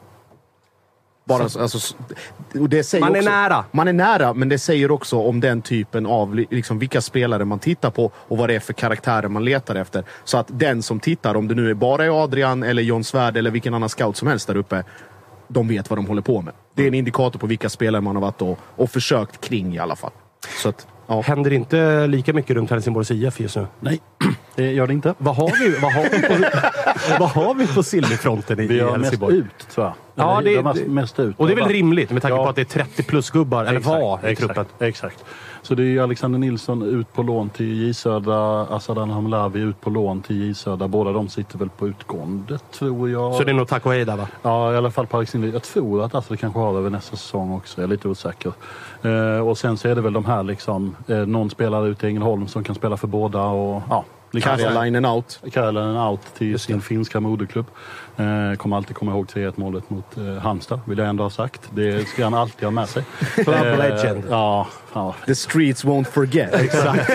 Bara, alltså, och det säger man är också, nära. Man är nära, men det säger också om den typen av liksom, vilka spelare man tittar på och vad det är för karaktärer man letar efter. Så att den som tittar, om det nu är bara är Adrian eller John Svärd eller vilken annan scout som helst där uppe, de vet vad de håller på med. Det är en indikator på vilka spelare man har varit och, och försökt kring i alla fall. Så att, ja. Händer inte lika mycket runt Helsingborgs I F just nu? Nej, det gör det inte. Vad har vi, vad har vi på, vad har vi på silverfronten i vi Helsingborg? Vi har mest ut, tror jag. Ja, det är mest ut. Och det är väl rimligt med tanke ja. på att det är trettio plus gubbar, eller exakt, var i exakt, truppen. Exakt. Så det är Alexander Nilsson ut på lån till J Södra, Asadan Hamlavi ut på lån till J Södra. Båda de sitter väl på utgående, tror jag. Så det är nog tack och hej där, va? Ja, i alla fall på Alexander. Jag tror att Assa kanske har över nästa säsong också. Jag är lite osäker. Eh, och sen så är det väl de här liksom, eh, någon spelare ute i Ängelholm som kan spela för båda och ja. Karjalainen out. Karjalainen out till sin finska moderklubb. Eh, kommer alltid komma ihåg tre ett målet mot eh, Halmstad, vill jag ändå ha sagt. Det ska han alltid ha med sig. Club legend. Ja, fan. The streets won't forget. Exakt.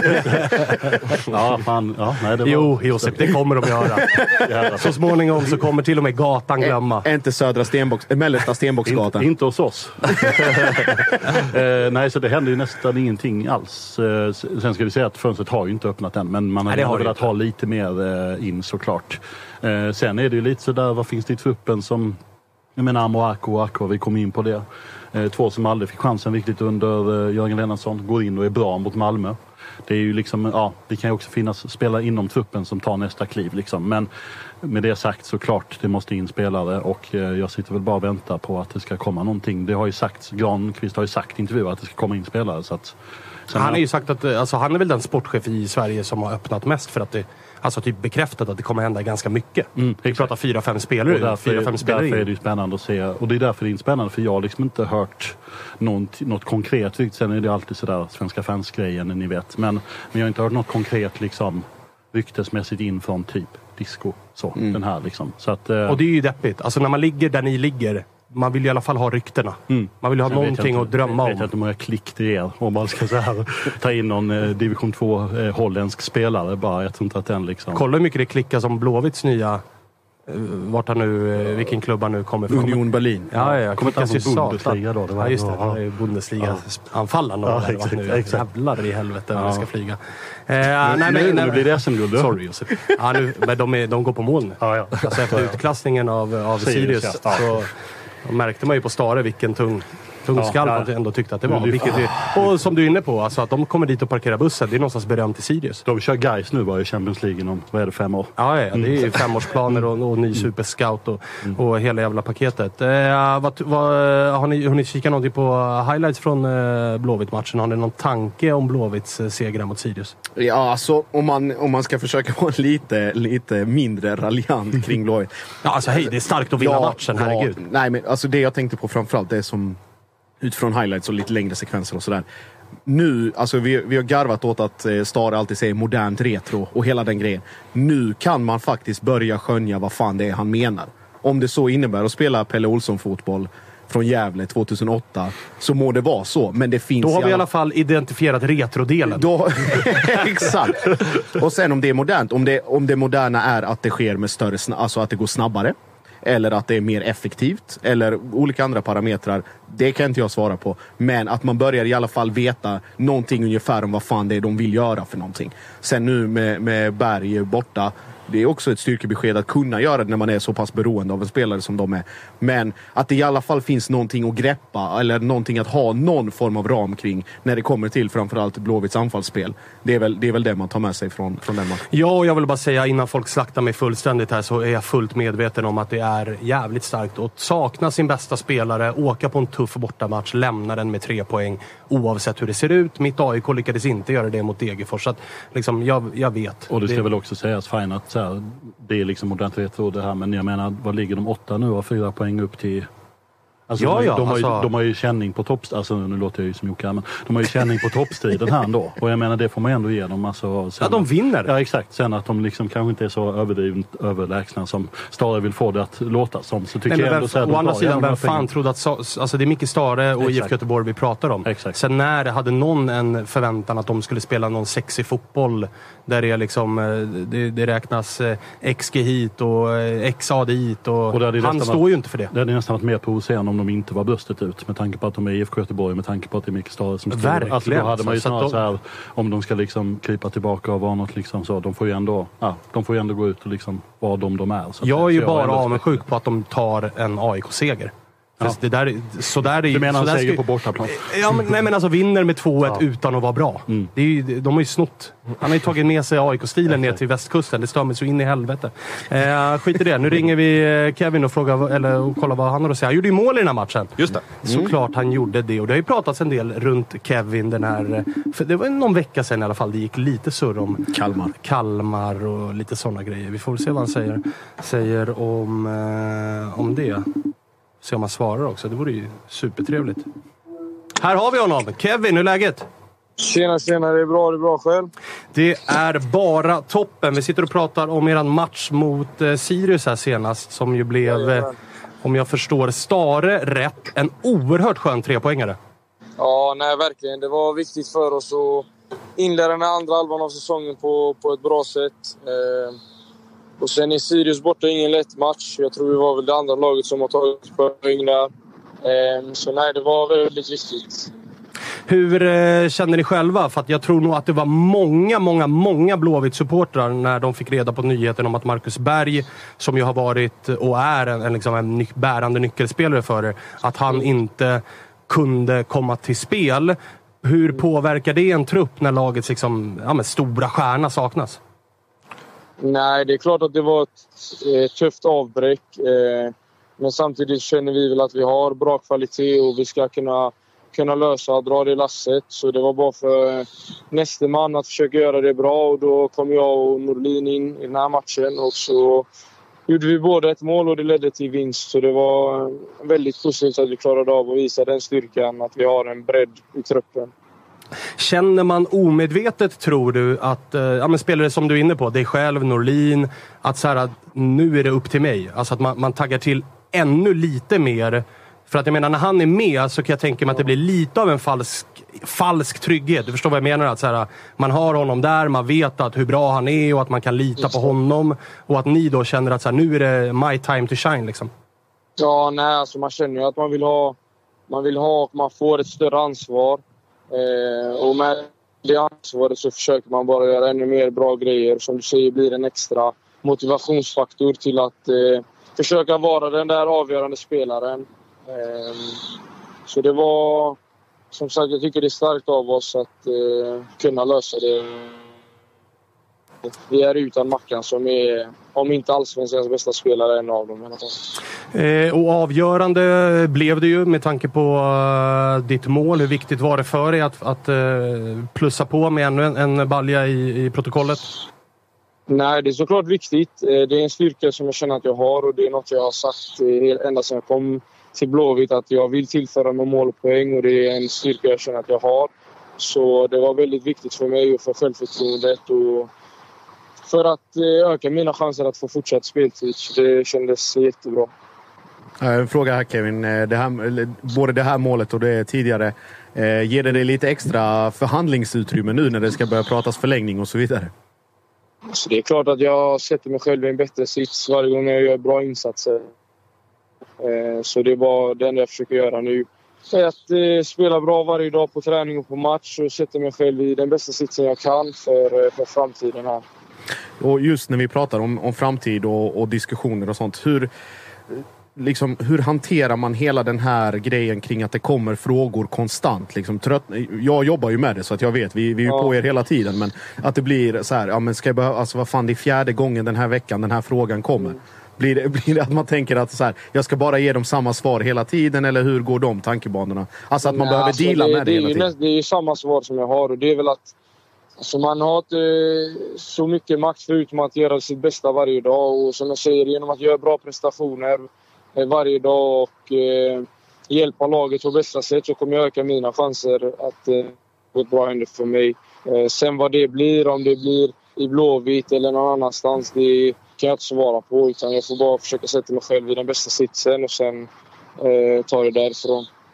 ja, fan. Ja, nej, det var... Jo, Josef, det kommer de göra. Så småningom så kommer till och med gatan glömma. Ä- inte södra Stenbox, mellersta Stenboxgatan. In, inte hos oss. eh, nej, så det händer ju nästan ingenting alls. Eh, sen ska vi säga att fönstret har ju inte öppnat än, men man har, nej, har velat ha lite mer eh, in såklart. Eh, sen är det ju lite sådär, vad finns det i truppen som, jag menar Amo Ako och Ako, vi kom in på det. Eh, två som aldrig fick chansen riktigt under eh, Jörgen Lennartsson, går in och är bra mot Malmö. Det är ju liksom, ja, det kan ju också finnas spelare inom truppen som tar nästa kliv liksom. Men med det sagt så klart, det måste in spelare och eh, jag sitter väl bara och väntar på att det ska komma någonting. Det har ju sagt, Granqvist har ju sagt i intervjuer att det ska komma in spelare, så att han har ju sagt att alltså, han är väl den sportchef i Sverige som har öppnat mest för att det, alltså typ bekräftat att det kommer hända ganska mycket. Mm, vi pratar fyra, fem spelare. Och därför, fyra, fem spelare därför är det ju spännande att se. Och det är därför det är inte spännande, för jag har liksom inte hört något, något konkret. Sen är det alltid sådär svenska fans-grejen, ni vet. Men, men jag har inte hört något konkret liksom ryktesmässigt in från typ disco. Så, mm. den här liksom. Så att, eh... och det är ju deppigt. Alltså när man ligger där ni ligger, man vill i alla fall ha ryktena. Mm. Man vill ha sen någonting att drömma om. Jag vet inte hur många klick det är om man ska så här, ta in någon eh, division två eh, holländsk spelare. Bara, jag tror inte att den liksom... Kolla hur mycket det klickar som Blåvitts nya... Eh, vart han nu, eh, vilken klubb han nu kommer från. Union Berlin. Ja, ja. Kommer inte från Bundesliga då? Det var ja, just det. Ja. Bundesliga-anfallaren då. Ja, exakt, nu. Exakt. Jävlar i helvete ja. När det ska flyga. Eh, nej, nej, nej, nu blir det S M-guld. Sorry, Josef. Ja, nu, men de, är, de går på mål nu. Ja, ja. Alltså, efter utklassningen av, av Sirius, Sirius ja. så... Då märkte man ju på Stare vilken tung, tung ja, skalp att ändå tyckte att det var. Vilket är, och som du är inne på, alltså att de kommer dit och parkerar bussen, det är någonstans berömt till Sirius. De kör guys nu bara i Champions League inom, vad är det, fem år? Ja, ja det är ju femårsplaner och, och ny superscout och, mm. och hela jävla paketet. Eh, vad, vad, har, ni, har ni kikat någonting på highlights från eh, Blåvitt-matchen? Har ni någon tanke om Blåvitts eh, seger mot Sirius? Ja, alltså om man, om man ska försöka vara lite, lite mindre raljant kring Blåvitt. Ja, alltså hej, det är starkt att vinna ja, matchen, herregud. Ja, nej, men alltså det jag tänkte på framförallt, det är som utifrån highlights och lite längre sekvenser och sådär. Nu, alltså vi, vi har garvat åt att eh, Stare alltid säger modernt retro och hela den grejen. Nu kan man faktiskt börja skönja vad fan det är han menar. Om det så innebär att spela Pelle Olsson-fotboll från Gävle tjugohundraåtta, så må det vara så. Men det finns... Då har vi i alla fall identifierat retrodelen. Då, exakt. Och sen om det är modernt, om det, om det moderna är att det sker med större, alltså att det går snabbare, eller att det är mer effektivt, eller olika andra parametrar, det kan inte jag svara på. Men att man börjar i alla fall veta någonting ungefär om vad fan det är de vill göra för någonting. Sen nu med, med Berg borta, det är också ett styrkebesked att kunna göra det när man är så pass beroende av en spelare som de är. Men att det i alla fall finns någonting att greppa eller någonting att ha någon form av ram kring när det kommer till framförallt Blåvitts anfallsspel. Det är väl det, är väl det man tar med sig från, från den matchen. Ja, och jag vill bara säga innan folk slaktar mig fullständigt här, så är jag fullt medveten om att det är jävligt starkt att sakna sin bästa spelare, åka på en tuff bortamatch, lämna den med tre poäng oavsett hur det ser ut. Mitt A I K lyckades inte göra det mot Degerfors, så att liksom, jag, jag vet. Och det ska det... väl också sägas fine att så här, det är liksom modernt retro det här, men jag menar, vad ligger de åtta nu och fyra poäng upp till? Alltså, ja, de, ja, de, har ju, alltså... de har ju känning på toppstriden, alltså nu låter jag ju som Jocke här, men de har ju känning på toppstriden här ändå. Och jag menar, det får man ändå ge dem. Alltså, ja, de vinner. Ja, exakt. Sen att de liksom kanske inte är så överdrivet överlägsna som Stare vill få det att låta som. Så tycker Nej, jag ändå vem, å andra sidan, vem fan trodde att... Alltså det är Micke Stare och I F K Göteborg vi pratar om. Exakt. Sen när hade någon en förväntan att de skulle spela någon sexig fotboll där det är liksom... Det, det räknas X G hit och X A dit och, och han står varit, ju inte för det. Det hade nästan varit mer provocerande om de inte var bröstet ut, med tanke på att de är I F K Göteborg, med tanke på att det är Micke Stare som står. Verkligen. Alltså då hade man ju snarare de... så här, om de ska liksom krypa tillbaka och vara något liksom så, de får ju ändå, ja, de får ju ändå gå ut och liksom vara de de är. Så jag är ju bara avundsjuk på att de tar en A I K-seger. Ja. Det där, så där är, du menar så han seger ska, på bortaplan? Ja, men, nej men alltså vinner med två ett ja. utan att vara bra. Mm. Det är ju, de har ju snott. Han har ju tagit med sig A I K-stilen ner till västkusten. Det stör mig så in i helvete. Eh, skit i det. Nu ringer vi Kevin och frågar, eller och kollar vad han har att säga. Han gjorde ju mål i den här matchen. Just det. Mm. Såklart han gjorde det. Och det har ju pratats en del runt Kevin den här... För det var någon vecka sedan i alla fall. Det gick lite surr om Kalmar. Kalmar och lite sådana grejer. Vi får väl se vad han säger, säger om, eh, om det. Se om han svarar också. Det vore ju supertrevligt. Här har vi honom. Kevin, hur är läget? Tjena, tjena. Det är bra, det är bra själv. Det är bara toppen. Vi sitter och pratar om er match mot eh, Sirius här senast. Som ju blev, eh, om jag förstår Stare rätt, en oerhört skön trepoängare. Ja, nej verkligen. Det var viktigt för oss att inleda den andra halvan av säsongen på, på ett bra sätt. Eh, och sen är Sirius borta ingen lätt match. Jag tror vi var väl det andra laget som har tagit poäng där. Eh, så nej, det var väldigt viktigt. Hur eh, känner ni själva? För att jag tror nog att det var många, många, många Blåvitt-supportrar när de fick reda på nyheten om att Marcus Berg, som ju har varit och är en, en, liksom en ny, bärande nyckelspelare för er, att han inte kunde komma till spel. Hur påverkar det en trupp när lagets liksom, ja, men stora stjärna saknas? Nej, det är klart att det var ett eh, tufft avbräck. Eh, men samtidigt känner vi väl att vi har bra kvalitet och vi ska kunna, kunna lösa och dra det lasset. Så det var bara för eh, nästa man att försöka göra det bra. Och då kom jag och Norlin in i den här matchen. Och så gjorde vi både ett mål och det ledde till vinst. Så det var väldigt positivt att vi klarade av att visa den styrkan. Att vi har en bredd i truppen. Känner man omedvetet, tror du, att ja, men spelare som du är inne på, dig själv, Norlin, att så här, att nu är det upp till mig? Alltså att man, man taggar till ännu lite mer. För att jag menar, när han är med så kan jag tänka mig att det blir lite av en falsk, falsk trygghet. Du förstår vad jag menar? Att så här, man har honom där, man vet att hur bra han är och att man kan lita på honom. Och att ni då känner att så här, nu är det my time to shine liksom. Ja, nej, alltså man känner ju att man vill ha, man vill ha och man får ett större ansvar. Eh, och med det ansvaret så försöker man bara göra ännu mer bra grejer. Som du säger, blir en extra motivationsfaktor till att eh, försöka vara den där avgörande spelaren. Eh, så det var, som sagt, jag tycker det är starkt av oss att eh, kunna lösa det. Vi är utan Mackan som är, om inte allsvenskans bästa spelare, en av dem. Eh, och avgörande blev det ju med tanke på uh, ditt mål. Hur viktigt var det för dig att, att uh, plussa på med ännu en, en balja i, i protokollet? Nej, det är såklart viktigt. Det är en styrka som jag känner att jag har och det är något jag har sagt ända sedan jag kom till Blåvitt, att jag vill tillföra med målpoäng och det är en styrka jag känner att jag har. Så det var väldigt viktigt för mig och för självförtroendet och för att öka mina chanser att få fortsatt speltid. Det kändes jättebra. En fråga här, Kevin. Det här, både det här målet och det tidigare, eh, ger det dig lite extra förhandlingsutrymme nu när det ska börja pratas förlängning och så vidare? Så det är klart att jag sätter mig själv i en bättre sits varje gång jag gör bra insatser. Eh, så det var det enda jag försöker göra nu. Att eh, spela bra varje dag på träning och på match och sätta mig själv i den bästa sitsen jag kan för, för framtiden här. Och just när vi pratar om, om framtid och, och diskussioner och sånt, hur, liksom, hur hanterar man hela den här grejen kring att det kommer frågor konstant? Liksom, trött, jag jobbar ju med det så att jag vet, vi, vi är ju ja. på er hela tiden, men att det blir så här, ja men ska jag behöva, alltså vad fan, det är fjärde gången den här veckan den här frågan kommer. Mm. Blir det, blir det att man tänker att så här, jag ska bara ge dem samma svar hela tiden, eller hur går de tankebanorna? Alltså att man Nej, behöver alltså deala det, med det, det hela tiden. Näst, det är ju samma svar som jag har och det är väl att alltså man har inte så mycket makt förutom att göra sitt bästa varje dag. Och som jag säger, genom att göra bra prestationer varje dag och eh, hjälpa laget på bästa sätt så kommer jag öka mina chanser att eh, få ett bra händer för mig. Eh, sen vad det blir, om det blir i Blåvitt eller någon annanstans, det kan jag inte svara på. Utan jag får bara försöka sätta mig själv i den bästa sitsen och sen eh, ta det därifrån.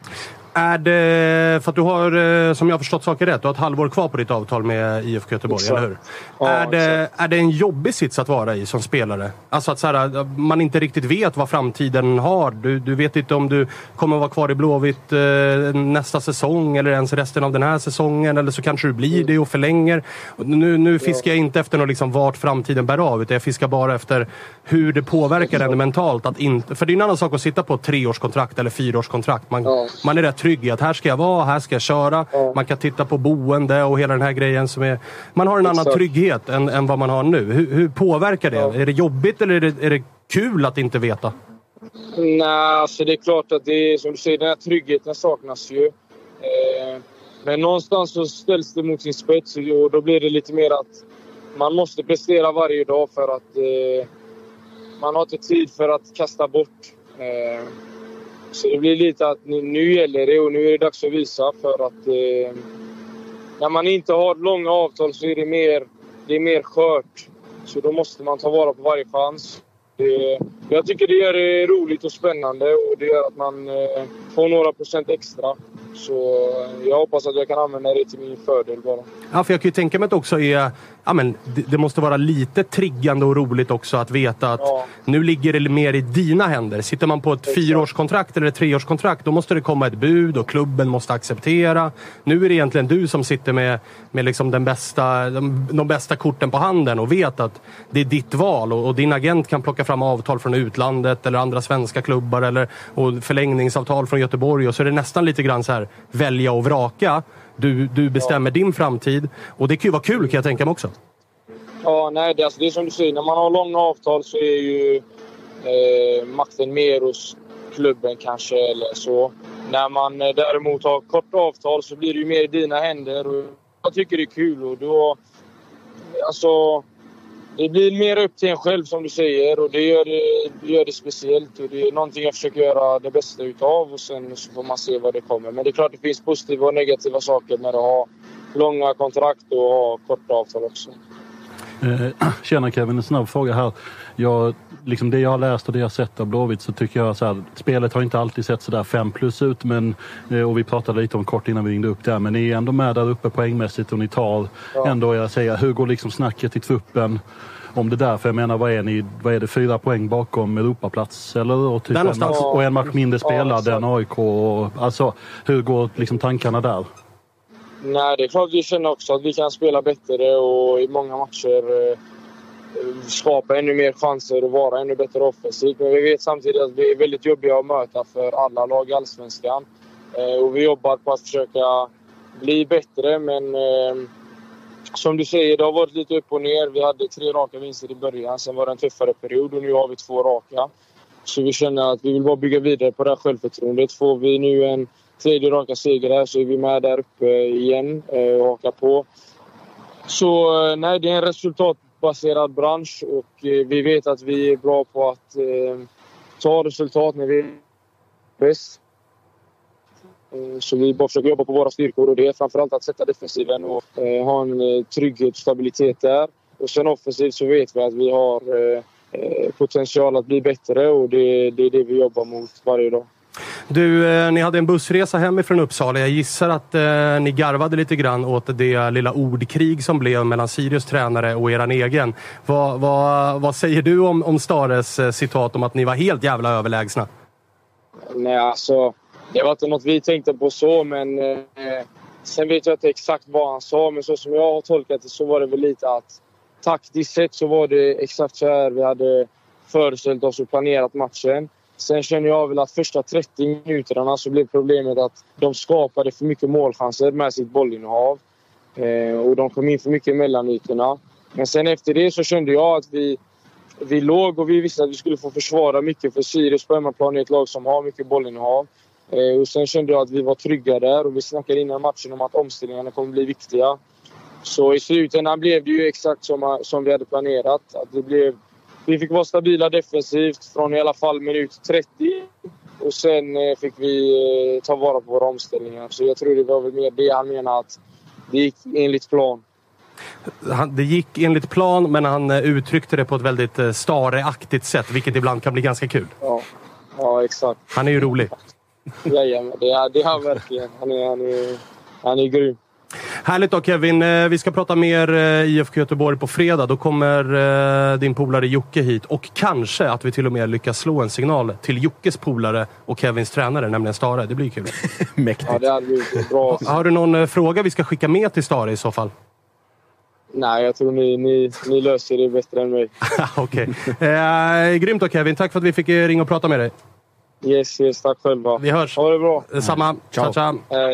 Är det, för att du har, som jag har förstått saker rätt, du har ett halvår kvar på ditt avtal med I F K Göteborg, exakt. Eller hur? Ja, är, det, är det en jobbig sits att vara i som spelare? Alltså att så här, man inte riktigt vet vad framtiden har. Du, du vet inte om du kommer vara kvar i Blåvitt eh, nästa säsong eller ens resten av den här säsongen, eller så kanske du blir det och förlänger. Nu, nu fiskar jag inte efter något liksom vart framtiden bär av, utan jag fiskar bara efter hur det påverkar en mentalt. Att inte, för det är en annan sak att sitta på ett treårskontrakt eller fyraårskontrakt. Man, ja. man är rätt trygg i att här ska jag vara, här ska jag köra. Ja. Man kan titta på boende och hela den här grejen som är... Man har en Exakt. annan trygghet än, än vad man har nu. Hur, hur påverkar det? Ja. Är det jobbigt eller är det, är det kul att inte veta? Nej, alltså det är klart att det är, som du säger, den här tryggheten saknas ju. Eh, men någonstans så ställs det mot sin spets och då blir det lite mer att man måste prestera varje dag för att eh, man har inte tid för att kasta bort. Eh, så det blir lite att nu, nu gäller det och nu är det dags att visa, för att eh, när man inte har långa avtal så är det mer, det är mer skört. Så då måste man ta vara på varje chans. Det, jag tycker det är roligt och spännande och det gör att man eh, får några procent extra. Så jag hoppas att jag kan använda det till min fördel bara. Ja, för jag kan ju tänka mig att också är, ja, men det, det måste vara lite triggande och roligt också att veta att ja. nu ligger det mer i dina händer. Sitter man på ett Exakt. fyraårskontrakt eller ett treårskontrakt, då måste det komma ett bud och klubben måste acceptera. Nu är det egentligen du som sitter med, med liksom den bästa, de, de bästa korten på handen och vet att det är ditt val och, och din agent kan plocka fram avtal från utlandet eller andra svenska klubbar eller, och förlängningsavtal från Göteborg, och så är det nästan lite grann så här välja och vraka. Du, du bestämmer ja. din framtid. Och det kan ju vara kul, kan jag tänka mig också. Ja, nej, det, alltså, det är som du säger. När man har långa avtal så är ju eh, makten mer hos klubben kanske. Eller så. När man eh, däremot har kort avtal så blir det ju mer i dina händer. Och jag tycker det är kul. Och då, alltså, det blir mer upp till en själv som du säger. Och det gör det, det gör det speciellt. Och det är någonting jag försöker göra det bästa utav. Och sen så får man se vad det kommer. Men det är klart det finns positiva och negativa saker med att ha långa kontrakt och ha korta avtal också. Eh, tjena Kevin, en snabb fråga här. Jag, liksom det jag har läst och det jag har sett av Blåvitt, så tycker jag så här, spelet har inte alltid sett så där fem plus ut, men, och vi pratade lite om kort innan vi ringde upp där, men ni är ändå med där uppe poängmässigt och ni tar ja. ändå, jag säger, hur går liksom snacket i truppen om det där? För jag menar, vad är ni, vad är det, fyra poäng bakom Europaplats eller? Och, typ en match, och en match mindre spelad än A I K, och, alltså hur går liksom tankarna där? Nej, det är klart vi känner också att vi kan spela bättre och i många matcher eh, skapa ännu mer chanser och vara ännu bättre offensivt. Men vi vet samtidigt att vi är väldigt jobbiga att möta för alla lag i Allsvenskan. Eh, och vi jobbar på att försöka bli bättre, men eh, som du säger, det har varit lite upp och ner. Vi hade tre raka vinster i början, sen var det en tuffare period och nu har vi två raka. Så vi känner att vi vill bara bygga vidare på det här självförtroendet. Får vi nu en tredje raka seger här så är vi med där uppe igen och hakar på. Så nej, det är en resultatbaserad bransch och vi vet att vi är bra på att eh, ta resultat när vi är bäst. Så vi bara försöker jobba på våra styrkor, och det är framförallt att sätta defensiven och eh, ha en eh, trygghet och stabilitet där. Och sen offensivt så vet vi att vi har eh, potential att bli bättre, och det, det är det vi jobbar mot varje dag. Du, eh, ni hade en bussresa hemifrån Uppsala. Jag gissar att eh, ni garvade lite grann åt det lilla ordkrig som blev mellan Sirius tränare och eran egen. Vad, vad, vad säger du om, om Stares eh, citat om att ni var helt jävla överlägsna? Nej, alltså, det var inte något vi tänkte på så, men eh, sen vet jag inte exakt vad han sa, men så som jag har tolkat det så var det väl lite att taktiskt sett så var det exakt så här vi hade föreställt oss och planerat matchen. Sen känner jag väl att första trettio minuterna så blev problemet att de skapade för mycket målchanser med sitt bollinnehav. Eh, och de kom in för mycket mellan ytorna. Men sen efter det så kände jag att vi, vi låg och vi visste att vi skulle få försvara mycket, för Sirius på hemmaplan är ett lag som har mycket bollinnehav. Eh, och sen kände jag att vi var trygga där, och vi snackade innan matchen om att omställningarna kommer bli viktiga. Så i slutändan blev det ju exakt som, som vi hade planerat. Att det blev, vi fick vara stabila defensivt från i alla fall minut trettio. Och sen eh, fick vi eh, ta vara på våra omställningar. Så jag tror det var väl mer det han menade, att det gick enligt plan. Han, det gick enligt plan, men han uttryckte det på ett väldigt eh, Stare-aktigt sätt, vilket ibland kan bli ganska kul. Ja, ja exakt. Han är ju rolig. Jajamän, det är, det är han verkligen. Han är, han är, han är grym. Härligt då Kevin. Vi ska prata mer I F K Göteborg på fredag. Då kommer din polare Jocke hit. Och kanske att vi till och med lyckas slå en signal till Jockes polare och Kevins tränare, nämligen Stare. Det blir kul. Mäktigt. Ja, det är blivit bra. Har du någon fråga vi ska skicka med till Stare i så fall? Nej, jag tror ni, ni, ni löser det bättre än mig. Okej. Okay. Eh, grymt då Kevin. Tack för att vi fick ringa och prata med dig. Yes, yes. Tack själva. Vi hörs. Ha det bra. Samma. Ciao, ciao. Hej.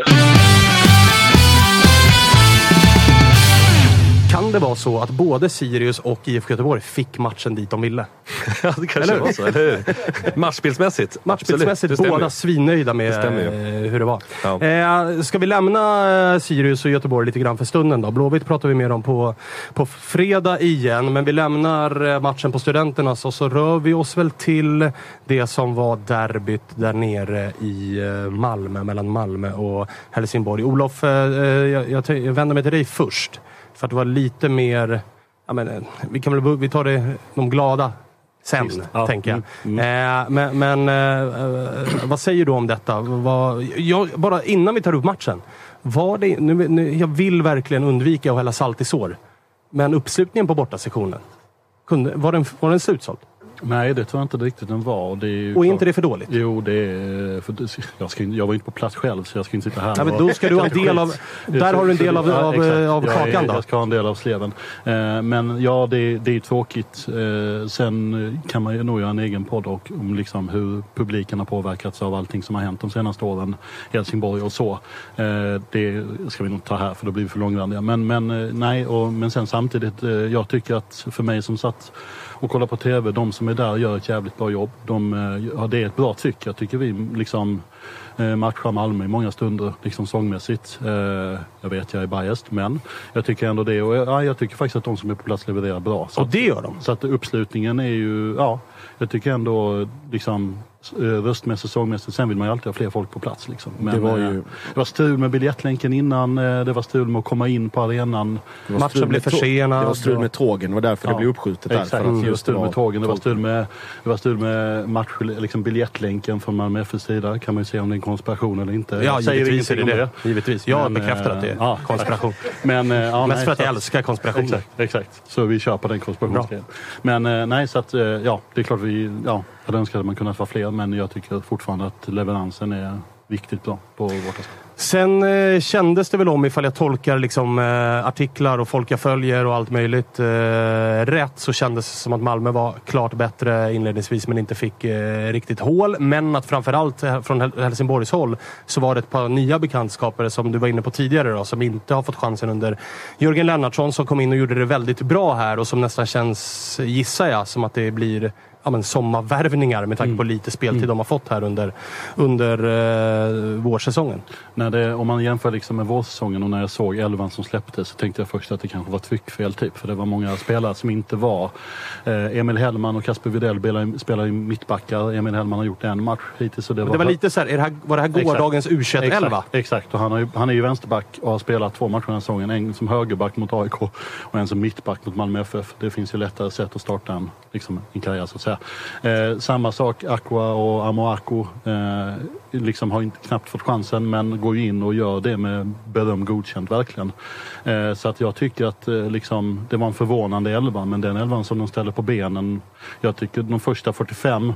Kan det vara så att både Sirius och I F K Göteborg fick matchen dit de ville? Ja, det kanske eller var så, eller hur? Matchspelsmässigt. Matchspelsmässigt, båda svinnöjda med hur det var. Ja. Eh, ska vi lämna Sirius och Göteborg lite grann för stunden då? Blåvitt pratar vi mer om på, på fredag igen, men vi lämnar matchen på Studenternas och så rör vi oss väl till det som var derbyt där nere i Malmö, mellan Malmö och Helsingborg. Olof, eh, jag, jag, jag vänder mig till dig först. För att det var lite mer... Ja, men, vi, kan väl, vi tar det de glada sen, ja, tänker jag. Mm, mm. Eh, men men eh, vad säger du om detta? Vad, jag, bara innan vi tar upp matchen. Var det, nu, nu, jag vill verkligen undvika att hälla salt i sår. Men uppslutningen på bortasektionen, kunde, var den, var den slutsåld? Nej, det tror jag inte riktigt den var. Det är ju och är inte det för dåligt? Jo, det är... För, jag, ska, jag var inte på plats själv, så jag ska inte sitta här. Ja, men då ska du ha en del av... Där har du en del av, av, ja, av kakan då. Jag ska ha en del av sleven. Eh, men ja, det, det är tråkigt. Eh, sen kan man ju nog göra en egen podd och, om liksom hur publiken har påverkats av allting som har hänt de senaste åren. Helsingborg och så. Eh, det ska vi nog ta här, för då blir vi för långrandiga. Men, men nej, och, men sen samtidigt, eh, jag tycker att för mig som satt och kollar på tv, de som är där gör ett jävligt bra jobb. De, ja, det är ett bra tryck. Jag tycker vi liksom matchar Malmö i många stunder, liksom sångmässigt. Jag vet, jag är biased, men jag tycker ändå det. Och ja, jag tycker faktiskt att de som är på plats levererar bra. Så och det gör de. Så att uppslutningen är ju, ja, jag tycker ändå liksom röstmässigt, sångmässigt. Sen vill man ju alltid ha fler folk på plats. Liksom. Men det var ju... det var strul med biljettlänken innan. Det var strul med att komma in på arenan. Matchen blev försenad. Det var strul med tågen. Det var därför ja. det blev uppskjutet. Där, Exakt, för att det var strul med tågen. Det var strul med, det var strul med match, liksom biljettlänken från Malmö F F:s sida. Kan man ju se om det är en konspiration eller inte. Ja, givetvis är det det. Givetvis. Jag men, bekräftar att det är ja, konspiration. Men, ja, Mest nej, för att jag älskar konspirationer. Exakt, exakt. Så vi kör på den konspirationsgrejen. Men nej, så att ja, det är klart vi... Ja, jag önskar att man kunnat vara fler, men jag tycker fortfarande att leveransen är viktigt bra på vårt sätt. Sen eh, kändes det väl om, ifall jag tolkar liksom, eh, artiklar och folk jag följer och allt möjligt eh, rätt, så kändes det som att Malmö var klart bättre inledningsvis men inte fick eh, riktigt hål. Men att framförallt eh, från Helsingborgs håll så var det ett par nya bekantskaper som du var inne på tidigare då, som inte har fått chansen under Jörgen Lennartsson, som kom in och gjorde det väldigt bra här och som nästan känns, gissar jag, som att det blir ja, men sommarvärvningar med tanke på mm. lite speltid mm. de har fått här under, under eh, vårsäsongen. När det, om man jämför liksom med vårsäsongen och när jag såg elvan som släpptes, så tänkte jag först att det kanske var tryckfel typ, för det var många spelare som inte var. Eh, Emil Hellman och Kasper Widell spelar, spelar i mittbackar. Emil Hellman har gjort en match hittills. Så det, var, det var lite så här, är det här, var det här gårdagens U tjugoett-elva? Exakt, exakt, och han, har ju, han är ju vänsterback och har spelat två matcher den här säsongen. En som högerback mot A I K och en som mittback mot Malmö F F. Det finns ju lättare sätt att starta en, liksom, en karriär så att säga. Eh, samma sak, Aqua och Amoako eh, liksom har inte knappt fått chansen, men går ju in och gör det med beröm godkänt verkligen. Eh, så att jag tycker att eh, liksom, det var en förvånande elva, men den elvan som de ställer på benen, jag tycker de första fyrtiofem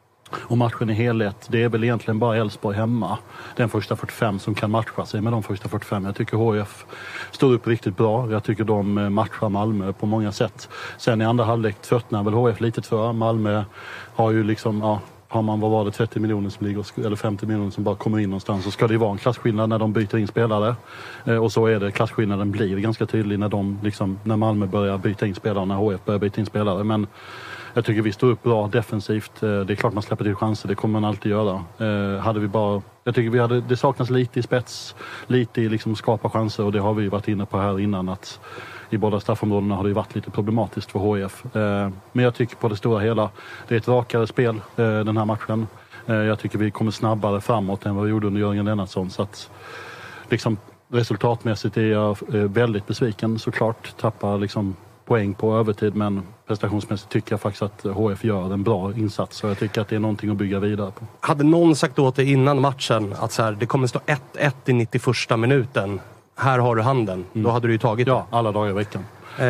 och matchen i helhet, det är väl egentligen bara Elfsborg hemma. Den första fyrtiofem som kan matcha sig med de första fyrtiofem. Jag tycker H F står upp riktigt bra. Jag tycker de matchar Malmö på många sätt. Sen i andra halvlek tröttnar väl H F lite för. Malmö har ju liksom, ja, har man, vad var det, trettio miljoner som ligger, eller femtio miljoner som bara kommer in någonstans, så ska det vara en klasskillnad när de byter in spelare. Eh, och så är det, klasskillnaden blir ganska tydlig när de liksom, när Malmö börjar byta in spelare, när H F börjar byta in spelare. Men jag tycker vi står upp bra defensivt. Det är klart man släpper till chanser, det kommer man alltid göra. Eh, hade vi bara, jag tycker vi hade, det saknas lite i spets, lite i liksom skapa chanser, och det har vi varit inne på här innan, att i båda straffområdena har det varit lite problematiskt för H F. Eh, men jag tycker på det stora hela, det är ett rakare spel eh, den här matchen. Eh, jag tycker vi kommer snabbare framåt än vad vi gjorde under Jörgen Lennartsson, så att liksom resultatmässigt är jag eh, väldigt besviken såklart. Tappar liksom poäng på övertid, men prestationsmässigt tycker jag faktiskt att H F gör en bra insats. Så jag tycker att det är någonting att bygga vidare på. Hade någon sagt åt dig innan matchen att så här, det kommer stå ett ett i nittioförsta minuten. Här har du handen. Mm. Då hade du ju tagit ja, alla dagar i veckan.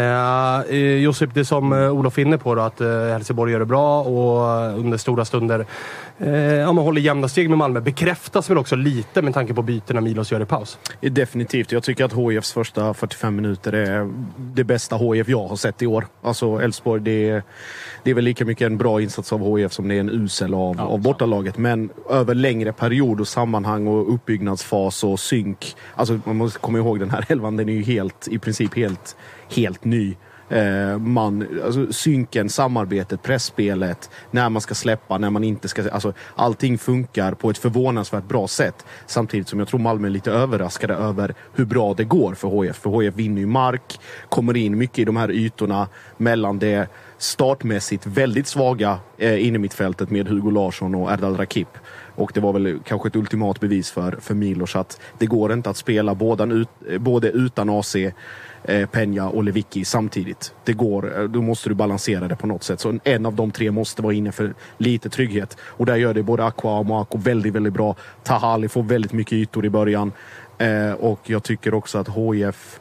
Eh, Josip, det som eh, Olof är inne på då, att eh, Helsingborg gör det bra och under stora stunder eh, ja, man håller jämna steg med Malmö. Bekräftas väl också lite med tanke på bytena Milos gör i paus? Definitivt. Jag tycker att H I Fs första fyrtiofem minuter är det bästa H I F jag har sett i år. Alltså Elfsborg, det är, det är väl lika mycket en bra insats av H I F som det är en usel av, ja, av bortalaget. Men över längre period och sammanhang och uppbyggnadsfas och synk. Alltså man måste komma ihåg den här elvan, den är ju helt, i princip helt helt ny. Eh, man, alltså, synken, samarbetet, pressspelet, när man ska släppa, när man inte ska... Alltså, allting funkar på ett förvånansvärt bra sätt. Samtidigt som jag tror Malmö är lite överraskade över hur bra det går för H I F. För H I F vinner ju mark, kommer in mycket i de här ytorna mellan det startmässigt väldigt svaga eh, innermittfältet med Hugo Larsson och Erdal Rakip. Och det var väl kanske ett ultimat bevis för, för Milos att det går inte att spela båda ut, både utan A C, eh, Peña och Lewicki samtidigt. Det går, då måste du balansera det på något sätt. Så en av de tre måste vara inne för lite trygghet. Och där gör det både Aqua och Moaco väldigt, väldigt bra. Tahali får väldigt mycket ytor i början. Eh, och jag tycker också att H I F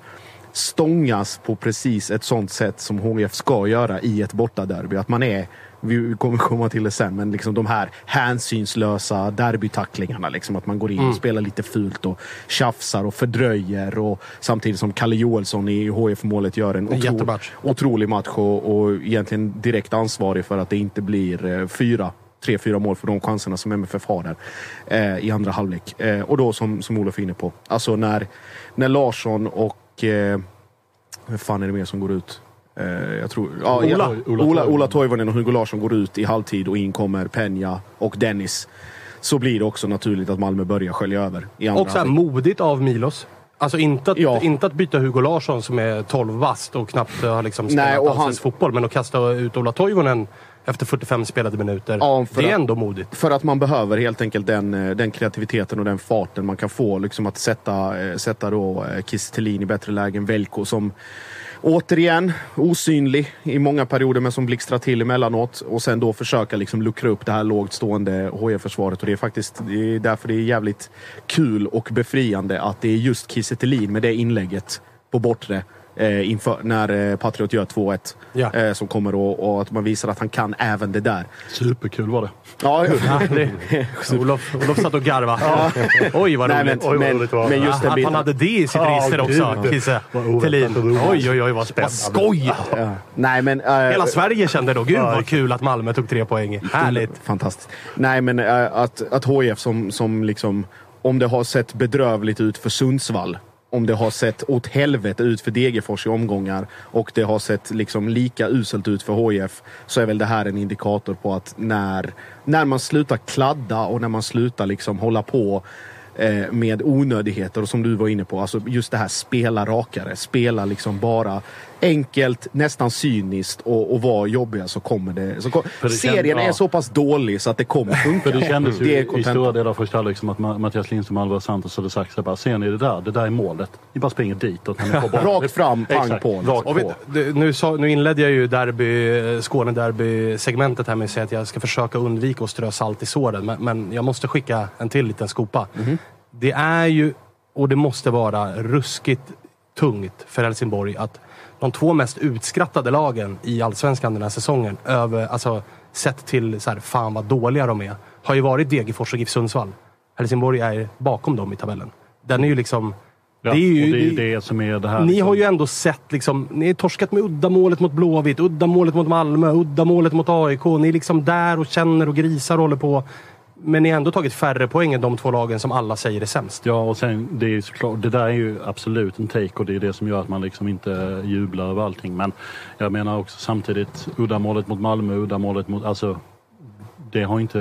stångas på precis ett sånt sätt som H I F ska göra i ett bortaderby. Att man är, vi kommer komma till det sen, men liksom de här hänsynslösa derbytacklingarna, liksom att man går in mm. och spelar lite fult och tjafsar och fördröjer, och samtidigt som Kalle Joelsson i H I F-målet gör en, en otro, otrolig match och, och egentligen direkt ansvarig för att det inte blir eh, fyra tre, fyra mål för de chanserna som M F F har där eh, i andra halvlek. Eh, och då som, som Olof är inne på, alltså när, när Larsson och eh, hur fan är det mer som går ut? Eh, jag tror, ja, Ola, ja, Ola, Ola, Ola Toivonen och Hugo Larsson går ut i halvtid och in kommer Peña och Dennis. Så blir det också naturligt att Malmö börjar skölja över i andra. Och så här modigt av Milos. Alltså inte att, ja. inte att byta Hugo Larsson som är tolv vast och knappt har liksom spelat Nej, och hans fotboll, men att kasta ut Ola Toivonen efter fyrtiofem spelade minuter. Ja, det är ändå modigt. För att man behöver helt enkelt den, den kreativiteten och den farten man kan få. Liksom att sätta, sätta då Kiese Thelin i bättre lägen. Velko som återigen osynlig i många perioder, men som blixtrar till emellanåt. Och sen då försöka liksom luckra upp det här lågt stående H I F-försvaret. Och det är faktiskt det är därför det är jävligt kul och befriande att det är just Kiese Thelin med det inlägget på bortre. Eh, inför, när eh, Patriot gör två ett ja. eh, som kommer och, och att man visar att han kan även det där. Superkul var det. Ja, ja det, Olof, Olof satt och garva. Ja. Oj vad roligt. Nej, men, men, roligt var. men just ja, att han hade det i sitt ja, register också. Kiese Thelin. Oj oj oj vad spännande. Skoj! Ja. Nej, men, uh, hela Sverige kände då, gud vad kul att Malmö tog tre poäng. Härligt. Fantastiskt. Nej men uh, att, att H I F som, som liksom, om det har sett bedrövligt ut för Sundsvall, om det har sett åt helvete ut för Degerfors i omgångar och det har sett liksom lika uselt ut för H I F, så är väl det här en indikator på att när, när man slutar kladda och när man slutar liksom hålla på eh, med onödigheter, och som du var inne på, alltså just det här spela rakare, spela liksom bara enkelt, nästan cyniskt och, och vara jobbiga, så kommer det, så kom, det serien känd, ja. är så pass dålig så att det kommer funka. För det kändes ju det i stora delar av första halvlek som att Mattias Lindström och Alvar Santos hade sagt så bara, ser ni det där? Det där är målet. Ni bara springer dit och rakt fram, pang Exakt. på. Rakt och vet, det, nu, så, nu inledde jag ju derby, Skåne-derby-segmentet här med att säga att jag ska försöka undvika att strö salt i såren, men, men jag måste skicka en till liten skopa. Mm-hmm. Det är ju, och det måste vara ruskigt tungt för Helsingborg att de två mest utskrattade lagen i Allsvenskan den här säsongen, över, alltså sett till så här, fan vad dåliga de är, har ju varit Degerfors och GIF Sundsvall. Helsingborg är bakom dem i tabellen. Den är ju liksom... Ja, det är ju det, är det som är det här. Ni liksom. har ju ändå sett liksom, ni är torskat med uddamålet mot Blåvitt, uddamålet mot Malmö, uddamålet mot A I K. Ni är liksom där och känner och grisar och håller på. Men ni har ändå tagit färre poäng än de två lagen som alla säger är sämst. Ja, och sen, det, är såklart, det där är ju absolut en take, och det är det som gör att man liksom inte jublar över allting. Men jag menar också samtidigt, uddamålet mot Malmö, uddamålet mot... Alltså, det har inte